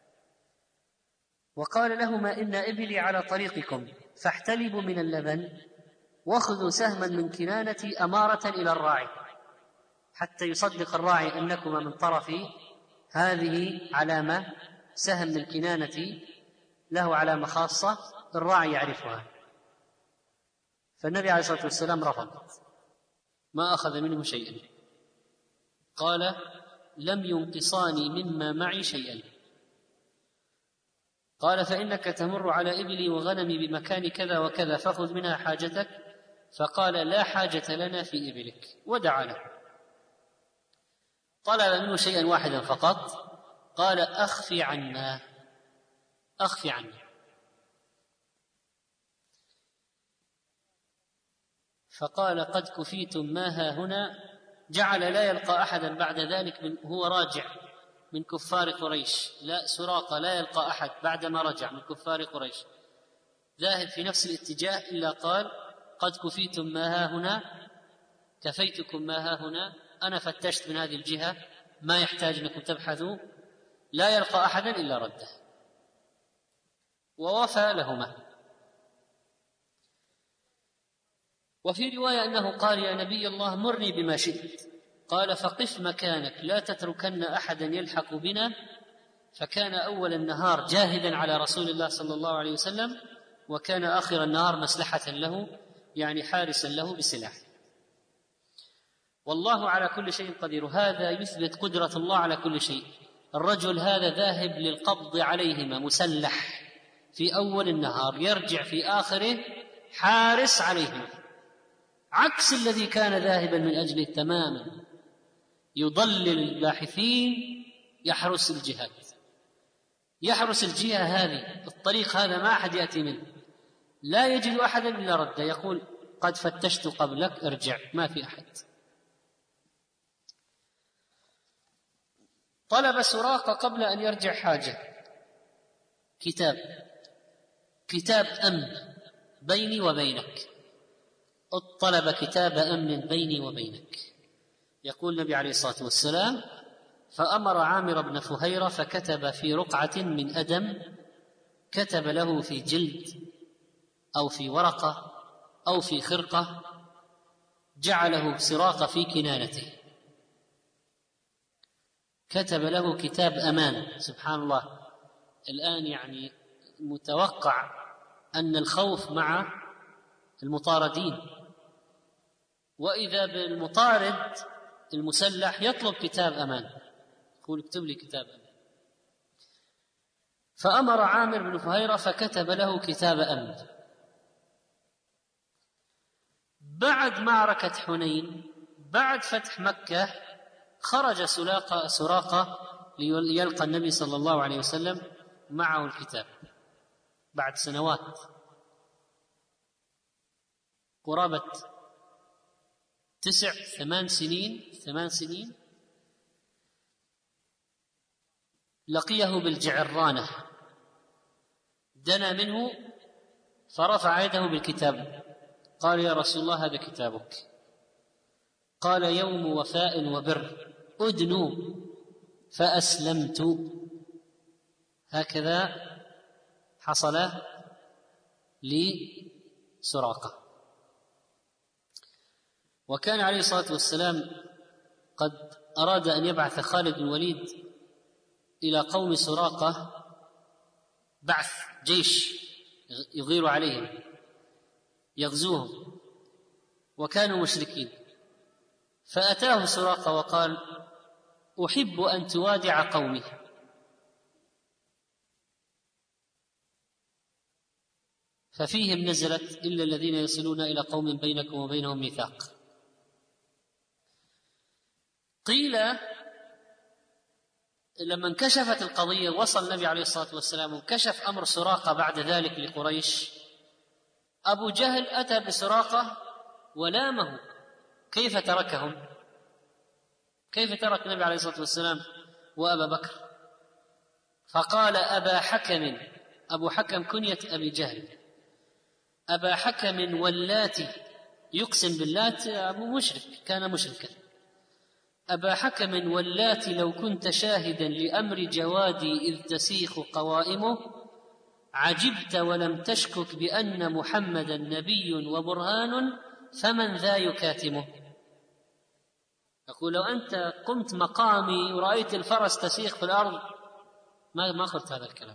وقال لهما إن إبلي على طريقكم فاحتلبوا من اللبن واخذوا سهما من كنانتي أمارة إلى الراعي، حتى يصدق الراعي أنكما من طرفي. هذه علامة، سهم من كنانتي له علامة خاصة الراعي يعرفها. فالنبي عليه الصلاة والسلام رفض، ما أخذ منه شيئا، قال: لم ينقصاني مما معي شيئا. قال: فإنك تمر على إبلي وغنمي بمكان كذا وكذا فخذ منها حاجتك. فقال: لا حاجة لنا في إبلك، ودعا له. طلب منه شيئا واحدا فقط، قال: أخفي عنا أخفي عنا. فقال: قد كفيتم ما ها هنا. جعل لا يلقى أحدا بعد ذلك من هو راجع من كفار قريش. لا سراقة لا يلقى أحد بعدما رجع من كفار قريش ذاهب في نفس الاتجاه إلا قال: قد كفيتم ما ها هنا، كفيتكم ما ها هنا، أنا فتشت من هذه الجهة، ما يحتاج أنكم تبحثوا. لا يلقى أحدا إلا رده، ووفى لهما. وفي رواية أنه قال: يا نبي الله مرني بما شئت. قال: فقف مكانك لا تتركن أحدا يلحق بنا. فكان أول النهار جاهدا على رسول الله صلى الله عليه وسلم، وكان آخر النهار مسلحة له، يعني حارسا له بسلاح. والله على كل شيء قدير. هذا يثبت قدرة الله على كل شيء. الرجل هذا ذاهب للقبض عليهما مسلح في أول النهار، يرجع في آخره حارس عليهما، عكس الذي كان ذاهبا من أجله تماما، يضلل الباحثين، يحرس الجهات، يحرس الجهة هذه، الطريق هذا ما أحد يأتي منه، لا يجد أحدا إلا رده، يقول: قد فتشت قبلك، ارجع، ما في أحد. طلب سراقة قبل أن يرجع حاجة كتاب كتاب أمن بيني وبينك. اطلب كتاب أمن بيني وبينك. يقول النبي عليه الصلاة والسلام: فأمر عامر بن فهيرة فكتب في رقعة من أدم، كتب له في جلد أو في ورقة أو في خرقة، جعله سراقة في كنانته، كتب له كتاب أمان. سبحان الله، الآن يعني متوقع أن الخوف مع المطاردين، وإذا بالمطارد المسلح يطلب كتاب أمان، يقول: اكتب لي كتاب أمان. فأمر عامر بن فهيرة فكتب له كتاب أمن. بعد معركة حنين، بعد فتح مكة، خرج سراقة سراقة ليلقى النبي صلى الله عليه وسلم معه الكتاب بعد سنوات قرابة تسع ثمان سنين ثمان سنين لقيه بالجعرانة، دنا منه فرفع يده بالكتاب، قال: يا رسول الله هذا كتابك. قال: يوم وفاء وبر، أدنوا فأسلمت. هكذا حصل لسراقة. وكان عليه الصلاة والسلام قد أراد أن يبعث خالد بن الوليد إلى قوم سراقة، بعث جيش يغير عليهم يغزوهم، وكانوا مشركين. فأتاه سراقة وقال: أحب أن توادع قومي. ففيهم نزلت: إلا الذين يصلون إلى قوم بينكم وبينهم ميثاق. قيل لما انكشفت القضية وصل النبي عليه الصلاة والسلام وانكشف أمر سراقة بعد ذلك لقريش، أبو جهل أتى بسراقة ولامه: كيف تركهم؟ كيف ترك النبي عليه الصلاة والسلام وأبا بكر؟ فقال: أبا حكم، أبو حكم كنية أبي جهل، أبا حكم واللاتي، يقسم باللات، أبو مشرك كان مشركا. أبا حكم واللاتي لو كنت شاهدا لأمر جوادي إذ تسيخ قوائمه، عجبت ولم تشكك بأن محمدا نبي وبرهان، فمن ذا يكاتمه. أقول: لو أنت قمت مقامي ورأيت الفرس تسيخ في الأرض ما ما قلت هذا الكلام.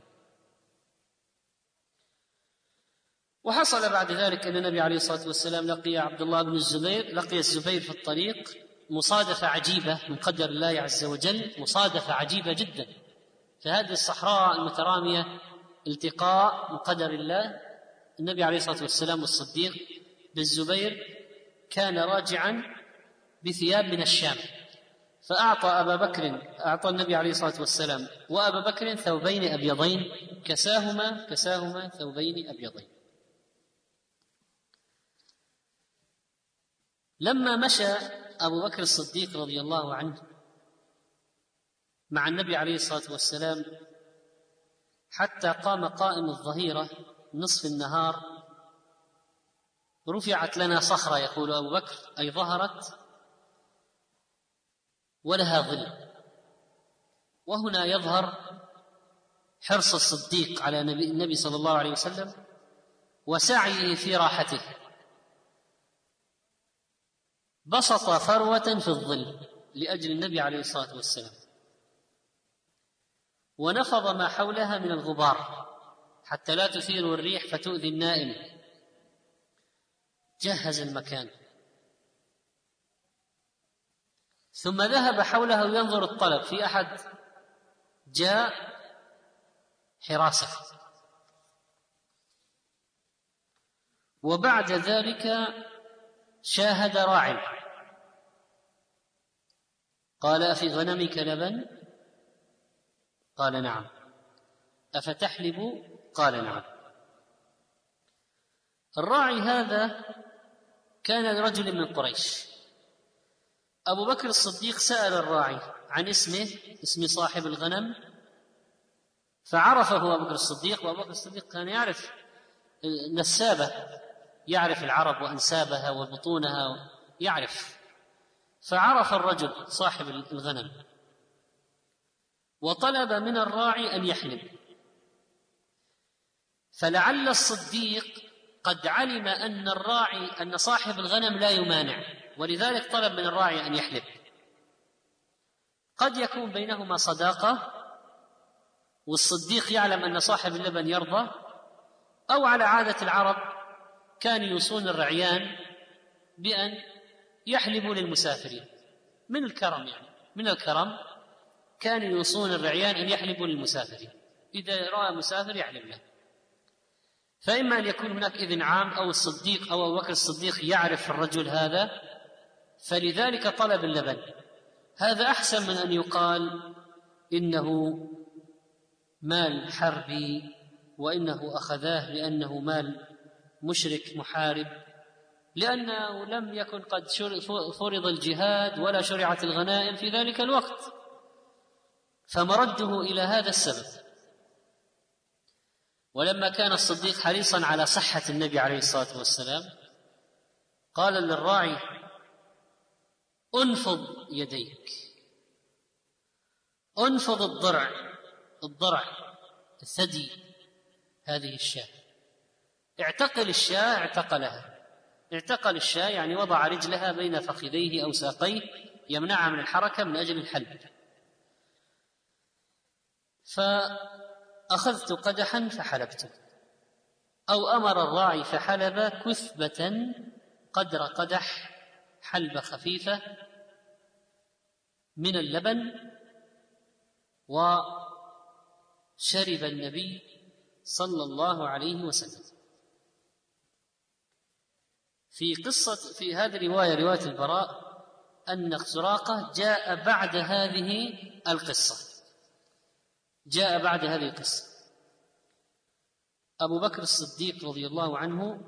وحصل بعد ذلك أن النبي عليه الصلاة والسلام لقي عبد الله بن الزبير، لقي الزبير في الطريق مصادفة عجيبة من قدر الله عز وجل، مصادفة عجيبة جدا. فهذه الصحراء المترامية التقاء من قدر الله. النبي عليه الصلاة والسلام والصديق بالزبير كان راجعا بثياب من الشام، فأعطى أبا بكر أعطى النبي عليه الصلاة والسلام وأبا بكر ثوبين أبيضين، كساهما كساهما ثوبين أبيضين. لما مشى أبو بكر الصديق رضي الله عنه مع النبي عليه الصلاة والسلام حتى قام قائم الظهيرة نصف النهار، رفعت لنا صخرة يقول أبو بكر، أي ظهرت ولها ظل. وهنا يظهر حرص الصديق على النبي صلى الله عليه وسلم وسعيه في راحته. بسط فروة في الظل لأجل النبي عليه الصلاة والسلام، ونفض ما حولها من الغبار حتى لا تثير الريح فتؤذي النائم. جهز المكان، ثم ذهب حوله ينظر الطلب، في أحد جاء حراسة. وبعد ذلك شاهد راع قال: أفي غنمك لبن؟ قال: نعم. أفتحلب؟ قال: نعم. الراعي هذا كان رجل من قريش. أبو بكر الصديق سأل الراعي عن اسمه، اسم صاحب الغنم، فعرفه أبو بكر الصديق. وأبو بكر الصديق كان يعرف نسابة، يعرف العرب وأنسابها وبطونها يعرف، فعرف الرجل صاحب الغنم وطلب من الراعي أن يحلب. فلعل الصديق قد علم أن الراعي أن صاحب الغنم لا يمانع، ولذلك طلب من الراعي أن يحلب. قد يكون بينهما صداقة والصديق يعلم أن صاحب اللبن يرضى، أو على عادة العرب كانوا يوصون الرعيان بأن يحلبوا للمسافرين من الكرم، يعني من الكرم كانوا يوصون الرعيان أن يحلبوا للمسافرين، إذا رأى مسافر يحلب له. فإما أن يكون هناك إذن عام، أو الصديق أو أبو بكر الصديق يعرف الرجل هذا فلذلك طلب اللبن. هذا أحسن من أن يقال إنه مال حربي وإنه أخذاه لأنه مال مشرك محارب، لأنه لم يكن قد فرض الجهاد ولا شرعت الغنائم في ذلك الوقت، فمرده إلى هذا السبب. ولما كان الصديق حريصا على صحة النبي عليه الصلاة والسلام قال للراعي: انفض يديك، انفض الضرع، الضرع الثدي هذه الشاة، اعتقل الشاة. اعتقلها، اعتقل الشاة يعني وضع رجلها بين فخذيه أو ساقيه يمنعها من الحركة من أجل الحلب. فأخذت قدحا فحلبته، أو أمر الراعي فحلب كثبة قدر قدح حلبة خفيفة من اللبن، وشرب النبي صلى الله عليه وسلم. في قصة في هذه الرواية، رواية البراء، أن سراقة جاء بعد هذه القصة، جاء بعد هذه القصة. أبو بكر الصديق رضي الله عنه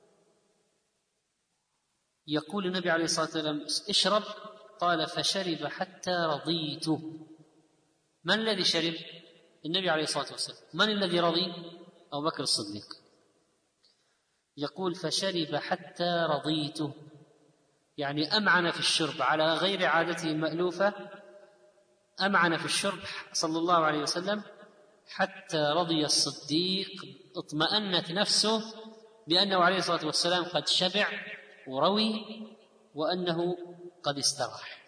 يقول النبي عليه الصلاة والسلام: اشرب. قال: فشرب حتى رضيته. من الذي شرب؟ النبي عليه الصلاة والسلام. من الذي رضي؟ أبو بكر الصديق. يقول: فشرب حتى رضيته، يعني أمعن في الشرب على غير عادته المألوفة، أمعن في الشرب صلى الله عليه وسلم حتى رضي الصديق، اطمأنت نفسه بأنه عليه الصلاة والسلام قد شبع وروي وأنه قد استراح.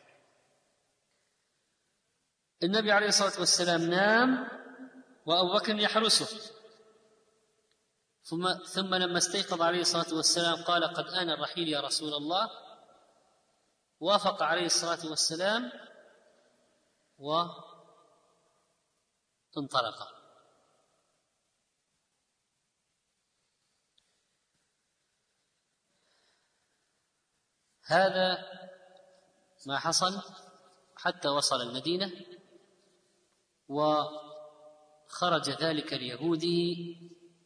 النبي عليه الصلاة والسلام نام وأبو بكر يحرسه، ثم, ثم لما استيقظ عليه الصلاة والسلام قال: قد آن الرحيل يا رسول الله. وافق عليه الصلاة والسلام وانطلق. هذا ما حصل حتى وصل المدينة، وخرج ذلك اليهودي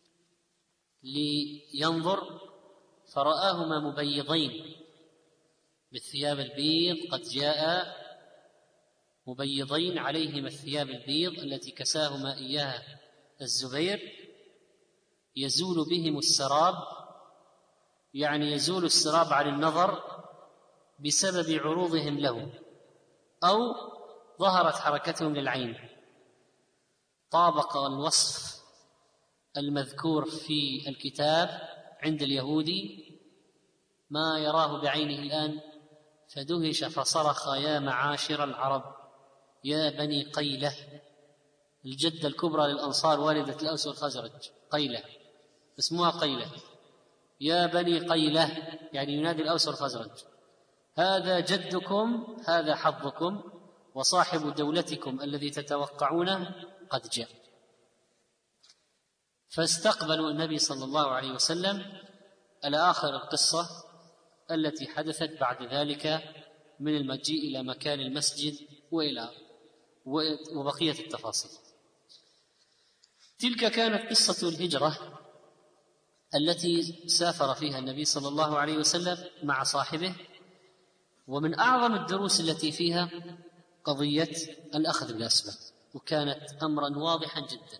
لينظر فرآهما مبيضين بالثياب البيض، قد جاء مبيضين عليهما الثياب البيض التي كساهما إياها الزبير، يزول بهم السراب، يعني يزول السراب عن النظر بسبب عروضهم له، أو ظهرت حركتهم للعين. طابق الوصف المذكور في الكتاب عند اليهودي ما يراه بعينه الآن، فدهش فصرخ: يا معاشر العرب، يا بني قيلة، الجدة الكبرى للأنصار والدة الأوس والخزرج، قيلة اسمها قيلة، يا بني قيلة يعني ينادي الأوس والخزرج، هذا جدكم، هذا حظكم، وصاحب دولتكم الذي تتوقعونه قد جاء. فاستقبلوا النبي صلى الله عليه وسلم إلى آخر القصة التي حدثت بعد ذلك من المجيء إلى مكان المسجد وإلى وبقية التفاصيل. تلك كانت قصة الهجرة التي سافر فيها النبي صلى الله عليه وسلم مع صاحبه. ومن أعظم الدروس التي فيها قضية الأخذ بالأسباب، وكانت أمرا واضحا جدا.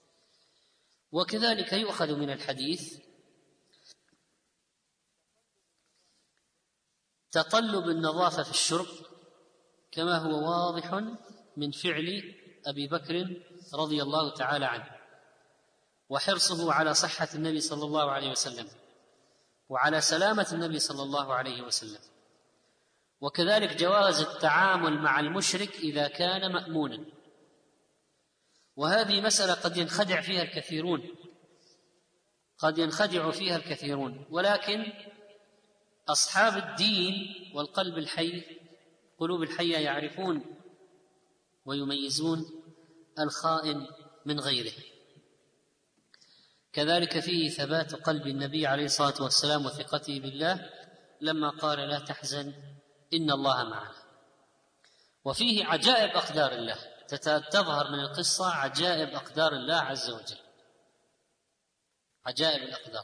وكذلك يؤخذ من الحديث تطلب النظافة في الشرب، كما هو واضح من فعل أبي بكر رضي الله تعالى عنه، وحرصه على صحة النبي صلى الله عليه وسلم وعلى سلامة النبي صلى الله عليه وسلم. وكذلك جواز التعامل مع المشرك إذا كان مأمونا، وهذه مسألة قد ينخدع فيها الكثيرون قد ينخدع فيها الكثيرون ولكن أصحاب الدين والقلب الحي قلوب الحية يعرفون ويميزون الخائن من غيره. كذلك فيه ثبات قلب النبي عليه الصلاة والسلام وثقته بالله لما قال: لا تحزن إن الله معنا. وفيه عجائب أقدار الله، تظهر من القصة عجائب أقدار الله عز وجل، عجائب الأقدار،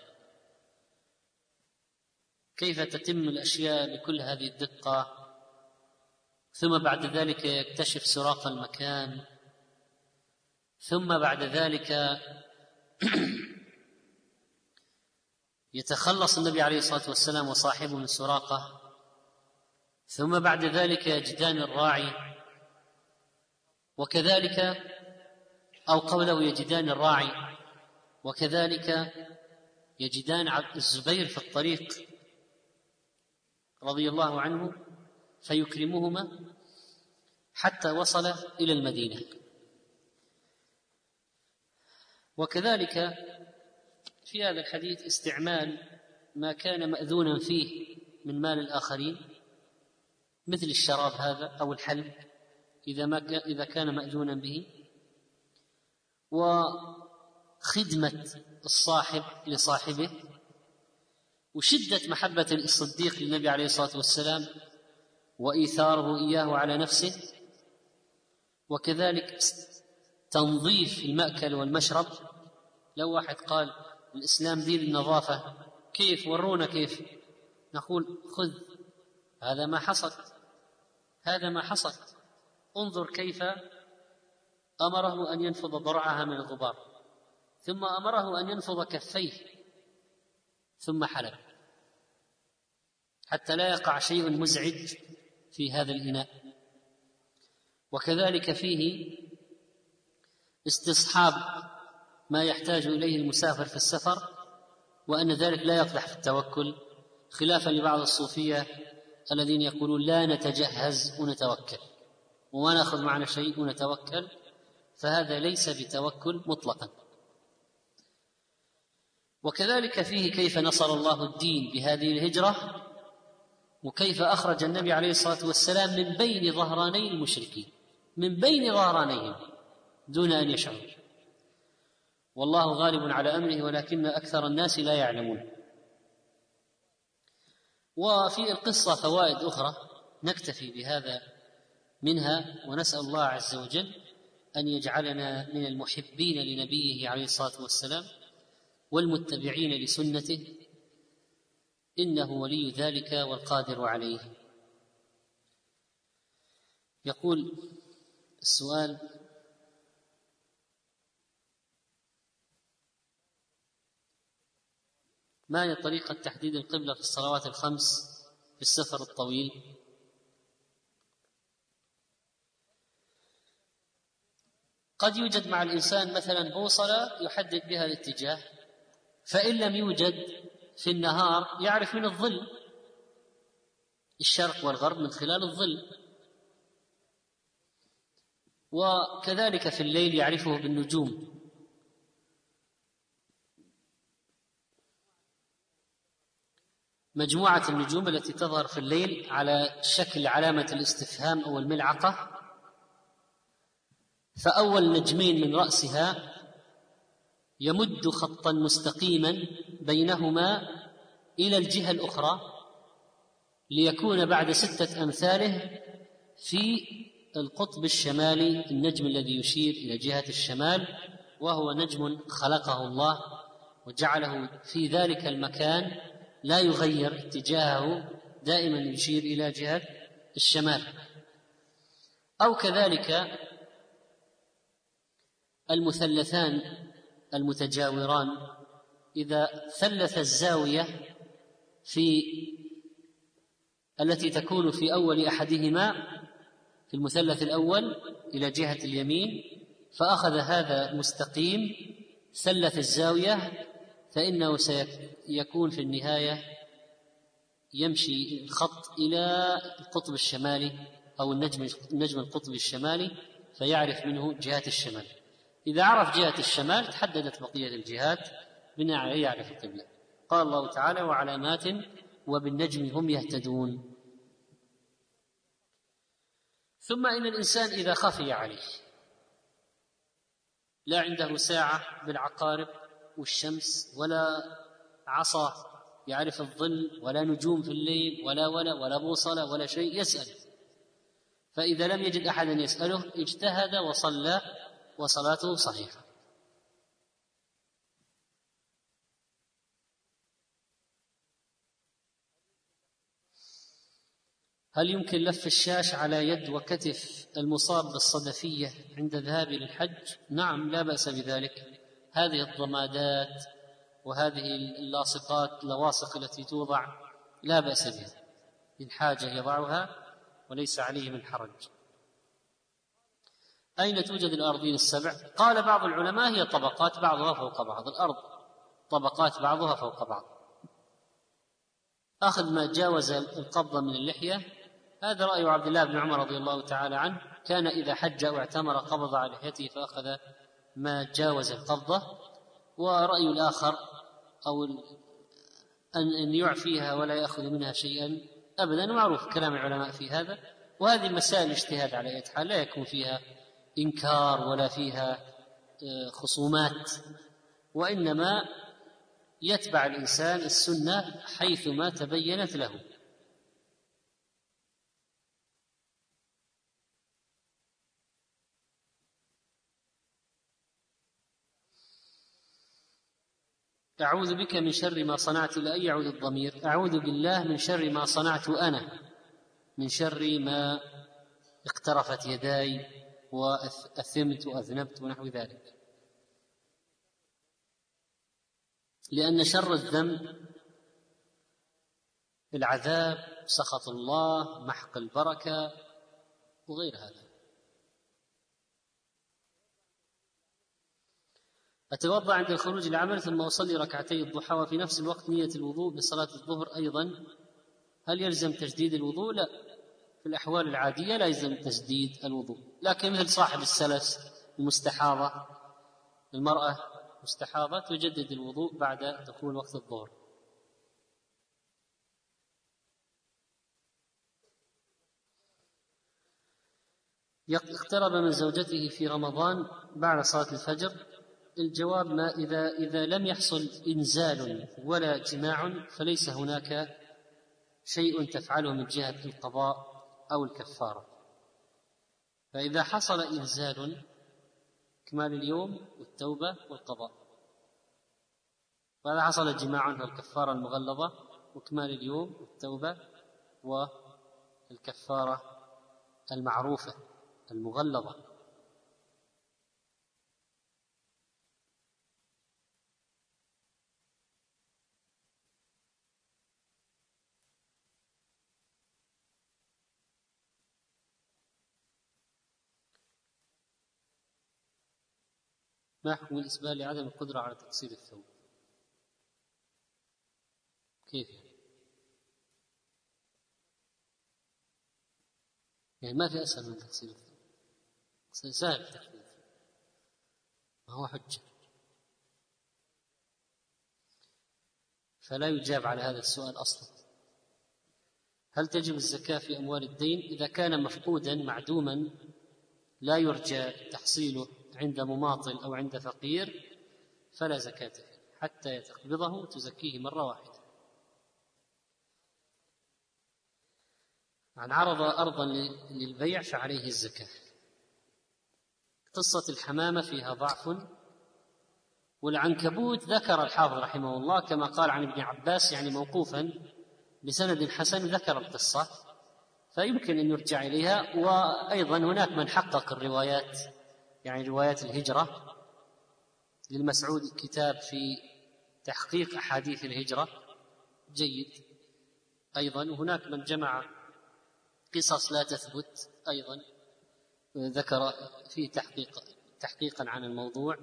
كيف تتم الأشياء بكل هذه الدقة. ثم بعد ذلك يكتشف سراق المكان، ثم بعد ذلك يتخلص النبي عليه الصلاة والسلام وصاحبه من سراقة، ثم بعد ذلك يجدان الراعي، وكذلك أو قوله يجدان الراعي، وكذلك يجدان عبد الزبير في الطريق رضي الله عنه فيكرمهما حتى وصل إلى المدينة. وكذلك في هذا الحديث استعمال ما كان مأذونا فيه من مال الآخرين، مثل الشراب هذا أو الحلب إذا, ما كان إذا كان مأذونا به، وخدمة الصاحب لصاحبه، وشدة محبة الصديق للنبي عليه الصلاة والسلام وإيثاره إياه على نفسه، وكذلك تنظيف المأكل والمشرب. لو واحد قال الإسلام دين النظافة، كيف؟ ورونا كيف. نقول خذ، هذا ما حصل، هذا ما حصل. انظر كيف أمره أن ينفض ضرعها من الغبار، ثم أمره أن ينفض كفيه، ثم حلب حتى لا يقع شيء مزعج في هذا الإناء. وكذلك فيه استصحاب ما يحتاج إليه المسافر في السفر، وأن ذلك لا يقدح في التوكل، خلافا لبعض الصوفية الذين يقولون لا نتجهز ونتوكل وما نأخذ معنا شيء ونتوكل، فهذا ليس بتوكل مطلقا. وكذلك فيه كيف نصر الله الدين بهذه الهجرة، وكيف أخرج النبي عليه الصلاة والسلام من بين ظهراني المشركين، من بين ظهرانيهم دون أن يشعروا. والله غالب على أمره ولكن أكثر الناس لا يعلمون. وفي القصة فوائد أخرى نكتفي بهذا منها، ونسأل الله عز وجل أن يجعلنا من المحبين لنبيه عليه الصلاة والسلام والمتبعين لسنته، إنه ولي ذلك والقادر عليه. يقول السؤال: ما هي طريقة تحديد القبلة في الصلوات الخمس في السفر الطويل؟ قد يوجد مع الإنسان مثلا بوصلة يحدد بها الاتجاه، فإن لم يوجد في النهار يعرف من الظل الشرق والغرب من خلال الظل، وكذلك في الليل يعرفه بالنجوم. مجموعة النجوم التي تظهر في الليل على شكل علامة الاستفهام أو الملعقة، فأول نجمين من رأسها يمد خطا مستقيما بينهما إلى الجهة الأخرى ليكون بعد ستة أمثاله في القطب الشمالي النجم الذي يشير إلى جهة الشمال، وهو نجم خلقه الله وجعله في ذلك المكان لا يغير اتجاهه، دائما يشير إلى جهة الشمال. أو كذلك المثلثان المتجاوران إذا ثلث الزاوية في التي تكون في أول أحدهما في المثلث الأول إلى جهة اليمين، فأخذ هذا مستقيم ثلث الزاوية، فإنه سيكون في النهاية يمشي الخط إلى القطب الشمالي أو النجم النجم القطبي الشمالي، فيعرف منه جهة الشمال. إذا عرف جهة الشمال تحددت بقية الجهات، بناء عليه يعرف القبلة. قال الله تعالى: وعلامات وبالنجم هم يهتدون. ثم إن الإنسان إذا خفي عليه، لا عنده ساعة بالعقارب والشمس ولا عصا يعرف الظل ولا نجوم في الليل ولا ولا ولا بوصلة ولا شيء، يسأل. فإذا لم يجد أحدا يسأله اجتهد وصلى وصلاته صحيحة. هل يمكن لف الشاش على يد وكتف المصاب بالصدفية عند ذهابه للحج؟ نعم، لا بأس بذلك. هذه الضمادات وهذه اللاصقات اللاصق التي توضع لا بأس بها، إن حاجة يضعها وليس عليه من حرج. أين توجد الأراضين السبع؟ قال بعض العلماء هي طبقات بعضها فوق بعض، الأرض طبقات بعضها فوق بعض. أخذ ما جاوز القبضة من اللحية، هذا رأي عبد الله بن عمر رضي الله تعالى عنه، كان إذا حج أو اعتمر قبض على لحيته فأخذ ما جاوز القبضة. ورأي الآخر أو أن يعفيها ولا يأخذ منها شيئا أبدا، معروف كلام العلماء في هذا. وهذه المسائل اجتهاد على أي حال، لا يكون فيها إنكار ولا فيها خصومات، وإنما يتبع الإنسان السنة حيثما تبينت له. أعوذ بك من شر ما صنعت، إلى أن يعود الضمير. أعوذ بالله من شر ما صنعت أنا، من شر ما اقترفت يداي وأثمت وأذنبت ونحو ذلك، لأن شر الذنب العذاب، سخط الله، محق البركة وغير هذا. أتوضأ عند الخروج للعمل ثم أصلي ركعتي الضحى وفي نفس الوقت نية الوضوء بصلاة الظهر أيضا، هل يلزم تجديد الوضوء؟ لا، في الأحوال العادية لا يلزم تجديد الوضوء، لكن مثل صاحب السلس المستحاضة، المرأة مستحاضة تجدد الوضوء بعد دخول وقت الظهر. اقترب من زوجته في رمضان بعد صلاة الفجر. الجواب: ما إذا, إذا لم يحصل إنزال ولا جماع فليس هناك شيء تفعله من جهة القضاء أو الكفارة. فإذا حصل إنزال إكمال اليوم والتوبة والقضاء، وإذا حصل جماع فالكفارة المغلظة وإكمال اليوم والتوبة والكفارة المعروفة المغلظة. ما حكم الإسبال لعدم القدرة على تقصير الثوب؟ كيف يعني؟ يعني ما في أسهل من تقصير الثوب، سهل تقصير الثوب، ما هو حجة. فلا يجاب على هذا السؤال أصلا. هل تجب الزكاة في أموال الدين؟ إذا كان مفقودا معدوما لا يرجى تحصيله عند مماطل أو عند فقير فلا زكاة فيه حتى يتقبضه وتزكيه مرة واحدة. عن عرض أرضا للبيع فعليه الزكاة. قصة الحمامة فيها ضعف، والعنكبوت ذكر الحافظ رحمه الله كما قال عن ابن عباس، يعني موقوفا بسند حسن، ذكر القصة فيمكن أن يرجع إليها. وأيضا هناك من حقق الروايات، يعني روايات الهجرة للمسعود، كتاب في تحقيق أحاديث الهجرة جيد أيضا. وهناك من جمع قصص لا تثبت أيضا ذكر فيه تحقيق تحقيقا عن الموضوع.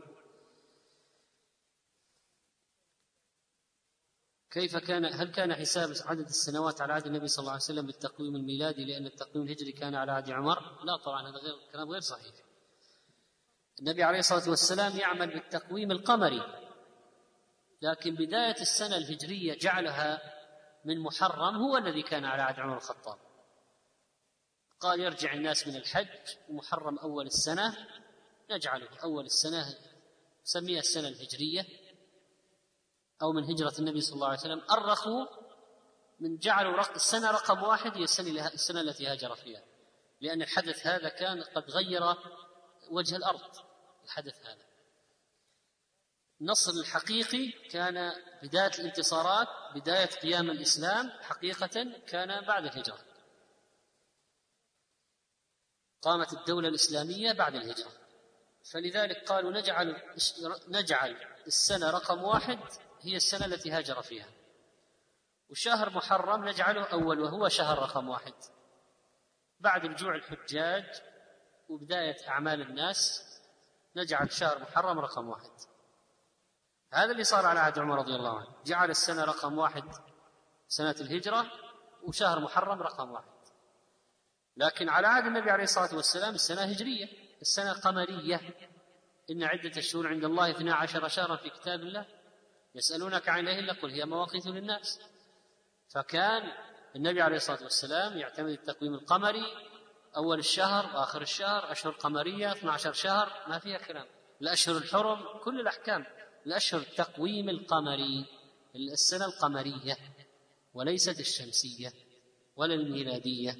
كيف كان هل كان حساب عدد السنوات على عهد النبي صلى الله عليه وسلم بالتقويم الميلادي لأن التقويم الهجري كان على عهد عمر؟ لا طبعا، هذا غير كلام غير صحيح. النبي عليه الصلاة والسلام يعمل بالتقويم القمري، لكن بداية السنة الهجرية جعلها من محرم هو الذي كان على عهد عمر الخطاب. قال يرجع الناس من الحج ومحرم أول السنة نجعله أول السنة، سميها السنة الهجرية أو من هجرة النبي صلى الله عليه وسلم. أرخوا من جعلوا السنة رقم واحد هي السنة التي هاجر فيها، لأن الحدث هذا كان قد غير وجه الأرض. الحدث هذا النصر الحقيقي كان بداية الانتصارات، بداية قيام الإسلام حقيقة كان بعد الهجرة، قامت الدولة الإسلامية بعد الهجرة. فلذلك قالوا نجعل نجعل السنة رقم واحد هي السنة التي هاجر فيها، وشهر محرم نجعله أول وهو شهر رقم واحد بعد رجوع الحجاج وبداية أعمال الناس، نجعل شهر محرم رقم واحد. هذا اللي صار على عهد عمر رضي الله عنه، جعل السنة رقم واحد سنة الهجرة وشهر محرم رقم واحد. لكن على عهد النبي عليه الصلاة والسلام السنة هجرية، السنة قمرية. إن عدة الشهور عند الله اثنا عشر شهرا في كتاب الله يسألونك عن الأهلة قل هي مواقيت للناس. فكان النبي عليه الصلاة والسلام يعتمد التقويم القمري، أول الشهر وآخر الشهر، أشهر قمرية اثنا عشر شهر ما فيها كلام، الأشهر الحرم كل الأحكام، الأشهر التقويم القمري، السنة القمرية وليست الشمسية ولا الميلادية.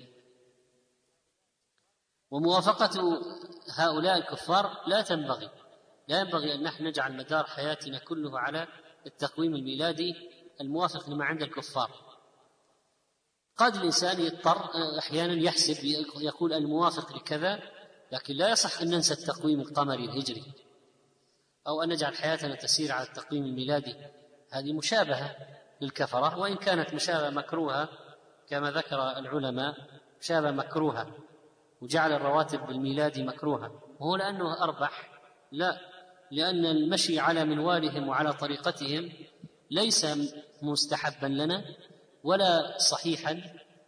وموافقة هؤلاء الكفار لا تنبغي، لا ينبغي أن نحن نجعل مدار حياتنا كله على التقويم الميلادي الموافق لما عند الكفار. قد الإنسان يضطر أحيانا يحسب يقول الموافق لكذا، لكن لا يصح أن ننسى التقويم القمري الهجري أو أن نجعل حياتنا تسير على التقويم الميلادي. هذه مشابهة للكفرة، وإن كانت مشابهة مكروهة كما ذكر العلماء، مشابهة مكروهة، وجعل الرواتب بالميلادي مكروهة. وهو لأنه أربح؟ لا، لأن المشي على منوالهم وعلى طريقتهم ليس مستحبا لنا ولا صحيحا.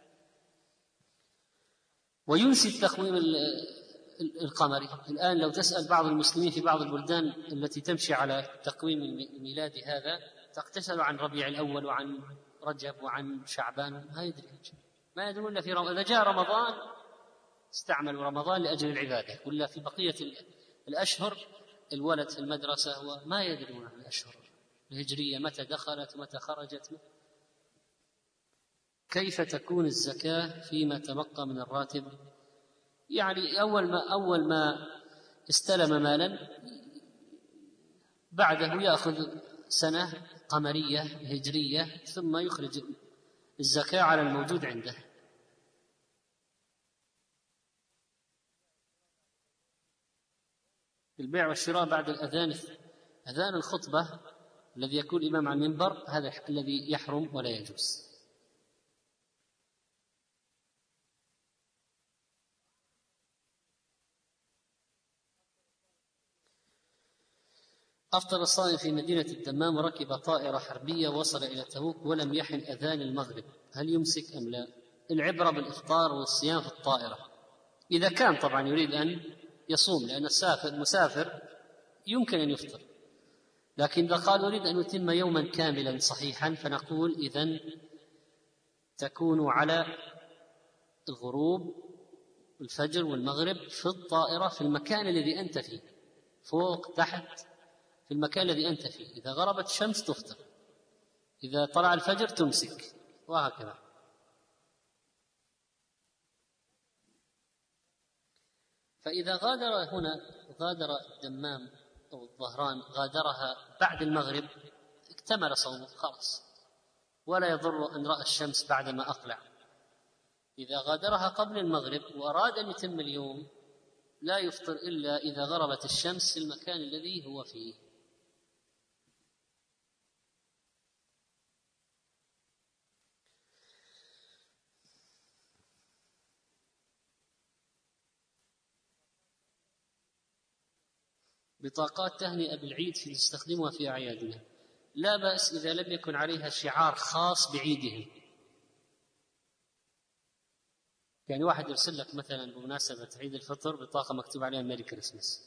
وينسي التقويم القمري. الآن لو تسأل بعض المسلمين في بعض البلدان التي تمشي على التقويم الميلادي هذا، تقتسل عن ربيع الأول وعن رجب وعن شعبان، ما يدري ما يدرون إلا في رمضان. إذا جاء رمضان استعمل رمضان لأجل العبادة، ولا في بقية الأشهر الولد في المدرسة وما يدرون عن الأشهر الهجرية متى دخلت ومتى خرجت. كيف تكون الزكاة فيما تبقى من الراتب؟ يعني أول ما أول ما استلم مالا بعده يأخذ سنة قمرية هجرية ثم يخرج الزكاة على الموجود عنده. البيع والشراء بعد الأذان، أذان الخطبة الذي يكون الإمام على المنبر هذا الذي يحرم ولا يجوز. أفطر الصائم في مدينة الدمام وركب طائرة حربية وصل إلى تبوك ولم يحن أذان المغرب، هل يمسك أم لا؟ العبرة بالإفطار والصيام في الطائرة، إذا كان طبعا يريد أن يصوم، لأن السافر المسافر يمكن أن يفطر، لكن إذا قال أريد أن يتم يوما كاملا صحيحا فنقول إذن تكون على الغروب الفجر والمغرب في الطائرة في المكان الذي أنت فيه، فوق تحت في المكان الذي أنت فيه. إذا غربت الشمس تفطر، إذا طلع الفجر تمسك، وهكذا. فإذا غادر هنا غادر الدمام أو الظهران غادرها بعد المغرب اكتمل صومه خلاص، ولا يضر أن رأى الشمس بعدما أقلع. إذا غادرها قبل المغرب وأراد أن يتم اليوم لا يفطر إلا إذا غربت الشمس في المكان الذي هو فيه. بطاقات تهنئة بالعيد في نستخدمها في أعيادنا، لا بأس إذا لم يكن عليها شعار خاص بعيدهم. يعني واحد يرسل لك مثلا بمناسبة عيد الفطر بطاقة مكتوب عليها ميري كريسمس.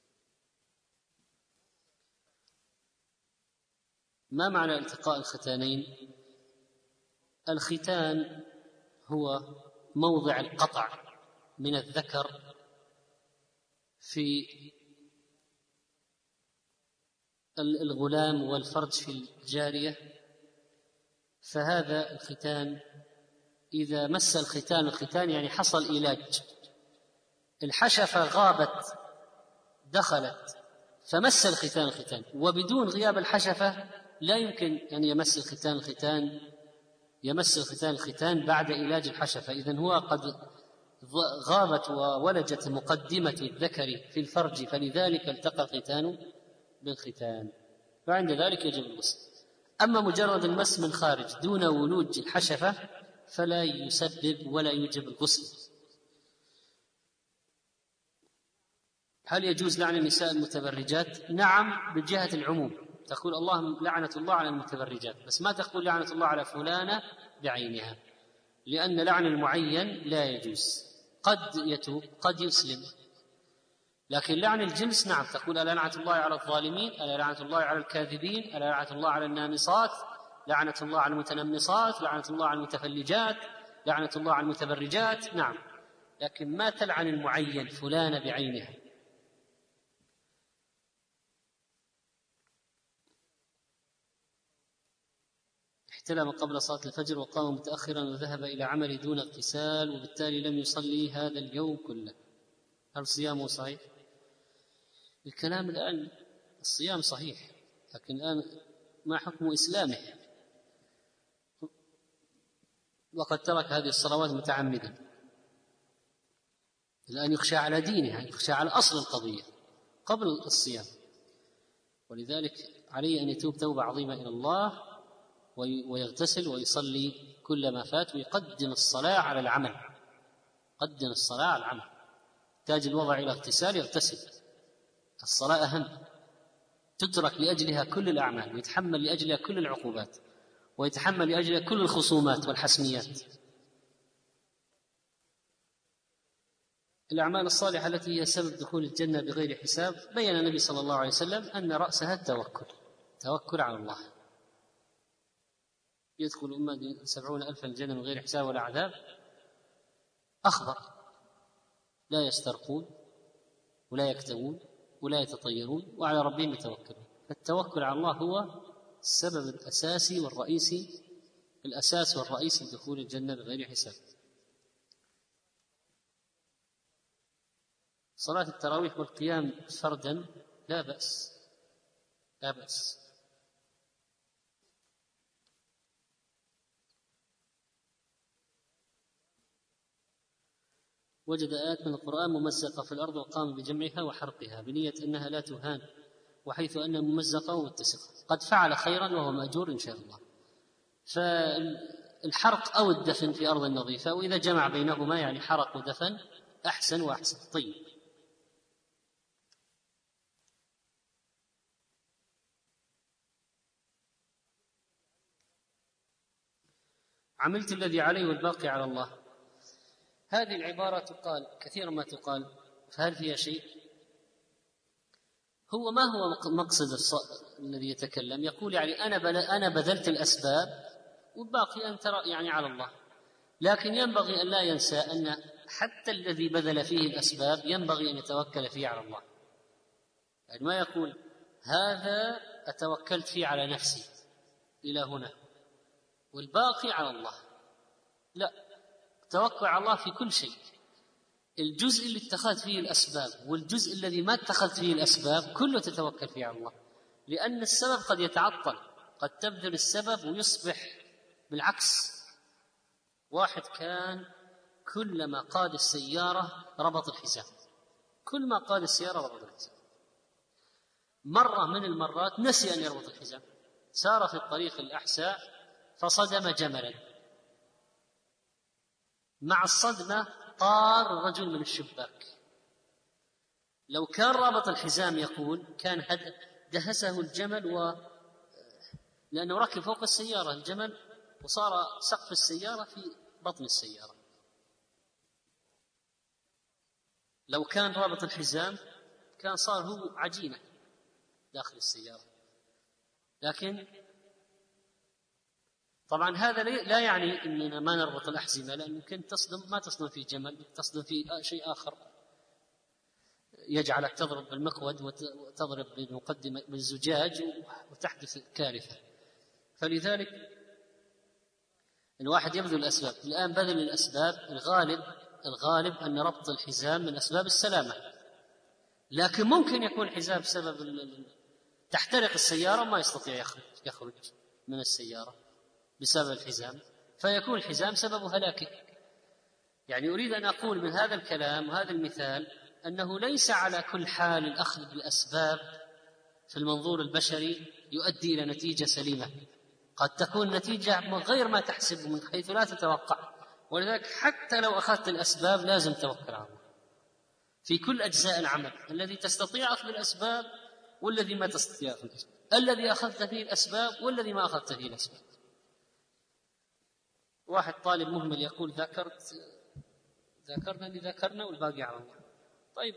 ما معنى التقاء الختانين؟ الختان هو موضع القطع من الذكر في الغلام والفرج في الجارية، فهذا الختان إذا مس الختان الختان يعني حصل علاج، الحشفة غابت دخلت فمس الختان الختان، وبدون غياب الحشفة لا يمكن أن يمس الختان الختان يمس الختان الختان بعد علاج الحشفة. إذن هو قد غابت وولجت مقدمة الذكر في الفرج، فلذلك التقى الختان بالختان، فعند ذلك يجب الغسل. أما مجرد المس من خارج دون ولوج الحشفة فلا يسبب ولا يوجب الغسل. هل يجوز لعن النساء المتبرجات؟ نعم، بجهة العموم، تقول اللهم لعنة الله على المتبرجات، بس ما تقول لعنة الله على فلانة بعينها، لأن لعن المعين لا يجوز، قد يتوب قد يسلم، لكن لعن الجنس نعم، تقول ألا لعنة الله على الظالمين، ألا لعنة الله على الكاذبين، ألا لعنة الله على النامصات، لعنة الله على المتنمصات، لعنة الله على المتفلجات، لعنة الله على المتبرجات، نعم، لكن ما تلعن المعين فلان بعينها. احتلم قبل صلاة الفجر وقام متأخرا وذهب إلى عمل دون اغتسال وبالتالي لم يصلي هذا اليوم كله، هل صيامه صحيح؟ الكلام الآن الصيام صحيح، لكن الآن ما حكم إسلامه؟ وقد ترك هذه الصلوات متعمدا، الآن يخشى على دينه، يخشى على أصل القضية قبل الصيام، ولذلك عليه أن يتوب توبة عظيمة إلى الله ويغتسل ويصلي كل ما فات ويقدم الصلاة على العمل، قدم الصلاة على العمل، تاج الوضع إلى اغتسال يغتسل، الصلاة أهم، تترك لأجلها كل الأعمال ويتحمل لأجلها كل العقوبات ويتحمل لأجلها كل الخصومات والحسميات. الأعمال الصالحة التي هي سبب دخول الجنة بغير حساب، بيّن النبي صلى الله عليه وسلم أن رأسها التوكل، توكل على الله، يدخل أمة سبعون ألفا الجنة من غير حساب ولا عذاب، أخبر لا يسترقون ولا يكتوون ولا يتطيرون وعلى ربهم يتوكلون. فالتوكل على الله هو السبب الأساسي والرئيسي الأساس والرئيسي لدخول الجنة بغير حساب. صلاة التراويح والقيام فردا لا بأس لا بأس. وجد آيات من القرآن ممزقة في الأرض وقام بجمعها وحرقها بنية أنها لا تهان، وحيث أنها ممزقة ومتسقة قد فعل خيرا وهو مأجور إن شاء الله. فالحرق أو الدفن في أرض نظيفة، وإذا جمع بينهما يعني حرق ودفن أحسن وأحسن. طيب، عملت الذي عليه والباقي على الله، هذه العبارة تقال كثيرا ما تقال، فهل فيها شيء؟ هو ما هو مقصد الذي يتكلم؟ يقول يعني أنا أنا بذلت الأسباب والباقي أن ترى يعني على الله، لكن ينبغي أن لا ينسى أن حتى الذي بذل فيه الأسباب ينبغي أن يتوكل فيه على الله. يعني ما يقول هذا أتوكلت فيه على نفسي إلى هنا والباقي على الله، لا، التوكل على الله في كل شيء. الجزء اللي اتخذت فيه الأسباب والجزء الذي ما اتخذت فيه الأسباب كله تتوكل فيه على الله، لأن السبب قد يتعطل، قد تبذل السبب ويصبح بالعكس. واحد كان كلما قاد السيارة ربط الحزام، كل ما قاد السيارة ربط الحزام، مرة من المرات نسي أن يربط الحزام، سار في الطريق الأحساء فصدم جملا، مع الصدمة طار الرجل من الشباك. لو كان رابط الحزام يقول كان دهسه الجمل، و لأنه ركب فوق السيارة الجمل وصار سقف السيارة في بطن السيارة. لو كان رابط الحزام كان صار هو عجينة داخل السيارة. لكن طبعا هذا لا يعني أننا ما نربط الأحزمة، لأن يمكن تصدم ما تصدم في جمل، تصدم في شيء آخر يجعلك تضرب بالمقود وتضرب بالمقدمة بالزجاج وتحدث كارثة. فلذلك الواحد يبذل الأسباب. الآن بذل الأسباب الغالب الغالب أن ربط الحزام من أسباب السلامة، لكن ممكن يكون حزام سبب تحترق السيارة ما يستطيع يخرج يخرج من السيارة بسبب الحزام، فيكون الحزام سبب هلاكه. يعني أريد أن أقول من هذا الكلام وهذا المثال أنه ليس على كل حال الأخذ بالأسباب في المنظور البشري يؤدي إلى نتيجة سليمة، قد تكون نتيجة غير ما تحسب من حيث لا تتوقع. ولذلك حتى لو أخذت الأسباب لازم توكل على الله في كل أجزاء العمل، الذي تستطيع أخذ الأسباب والذي ما تستطيع أخذ الأسباب، الذي أخذت فيه الأسباب والذي ما أخذت فيه الأسباب. واحد طالب مهمل يقول ذكرت ذكرنا اللي ذكرنا والباقي على الله. طيب،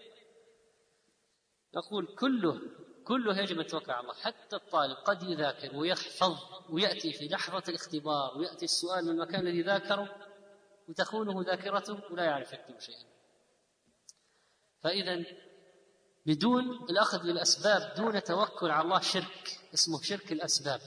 نقول كله كله يجب أن توكل على الله. حتى الطالب قد يذاكر ويحفظ ويأتي في لحظة الاختبار ويأتي السؤال من المكان الذي ذاكره وتخونه ذاكرته ولا يعرف يكتب شيئا. فإذا بدون الأخذ بالأسباب دون توكل على الله شرك، اسمه شرك الأسباب،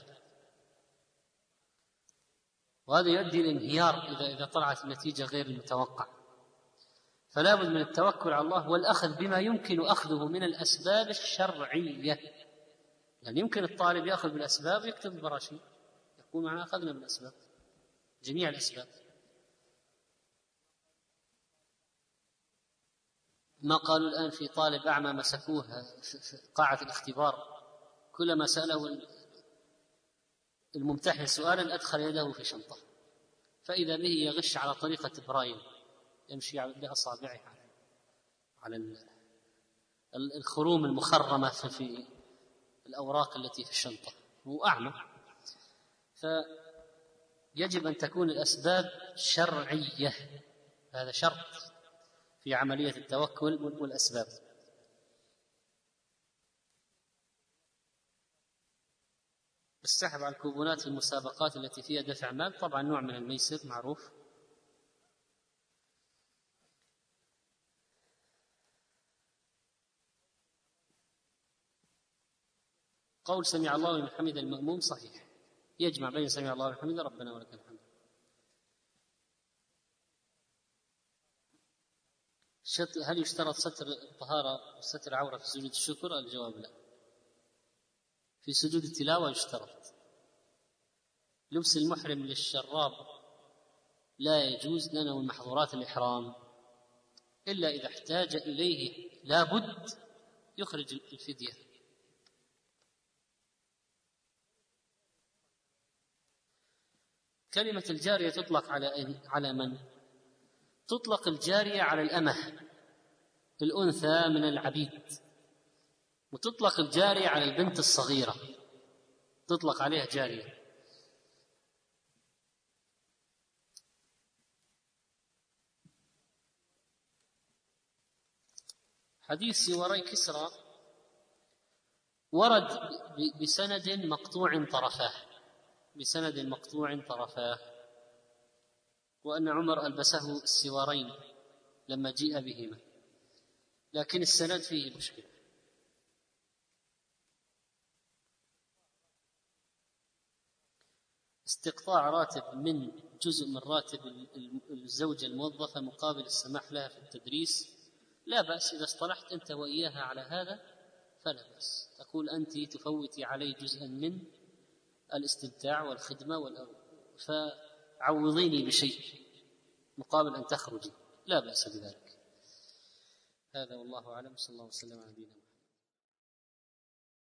وهذا يؤدي للانهيار إذا إذا طلعت النتيجة غير المتوقع. فلا بد من التوكل على الله والأخذ بما يمكن أخذه من الأسباب الشرعية. يعني يمكن الطالب يأخذ بالأسباب ويكتب البراشيم، يقول معنا أخذنا بالأسباب جميع الأسباب. ما قالوا الآن في طالب أعمى مسكوه في قاعة الاختبار، كلما سأله الممتحن سؤالا أدخل يده في شنطة، فإذا به يغش على طريقة برايل، يمشي بأصابعه على الخروم المخرمة في الأوراق التي في الشنطة، هو أعمى. فيجب أن تكون الأسباب شرعية، هذا شرط في عملية التوكل والأسباب. السحب على الكوبونات في المسابقات التي فيها دفع مال طبعا نوع من الميسر معروف. قول سمع الله لمن حمده المأموم صحيح، يجمع بين سمع الله لمن حمده ربنا ولك الحمد. هل يشترط ستر الطهارة وستر عورة في سجود الشكر؟ الجواب لا. في سجود التلاوة يشترط. لبس المحرم للشراب لا يجوز لنا من محظورات الإحرام إلا إذا احتاج إليه لابد يخرج الفدية. كلمة الجارية تطلق على على من؟ تطلق الجارية على الأمة الأنثى من العبيد، وتطلق الجارية على البنت الصغيرة، تطلق عليها جارية. حديث سواري كسرى ورد بسند مقطوع طرفاه، بسند مقطوع طرفاه، وأن عمر ألبسه السوارين لما جيء بهما، لكن السند فيه مشكلة. استقطاع راتب من جزء من راتب الزوجة الموظفة مقابل السماح لها في التدريس لا بأس، إذا اصطلحت أنت وإياها على هذا فلا بأس، تقول أنت تفوتي علي جزءا من الاستمتاع والخدمة والأول، فعوضيني بشيء مقابل أن تخرجي، لا بأس بذلك. هذا والله أعلم، صلى الله وسلم على نبينا محمد.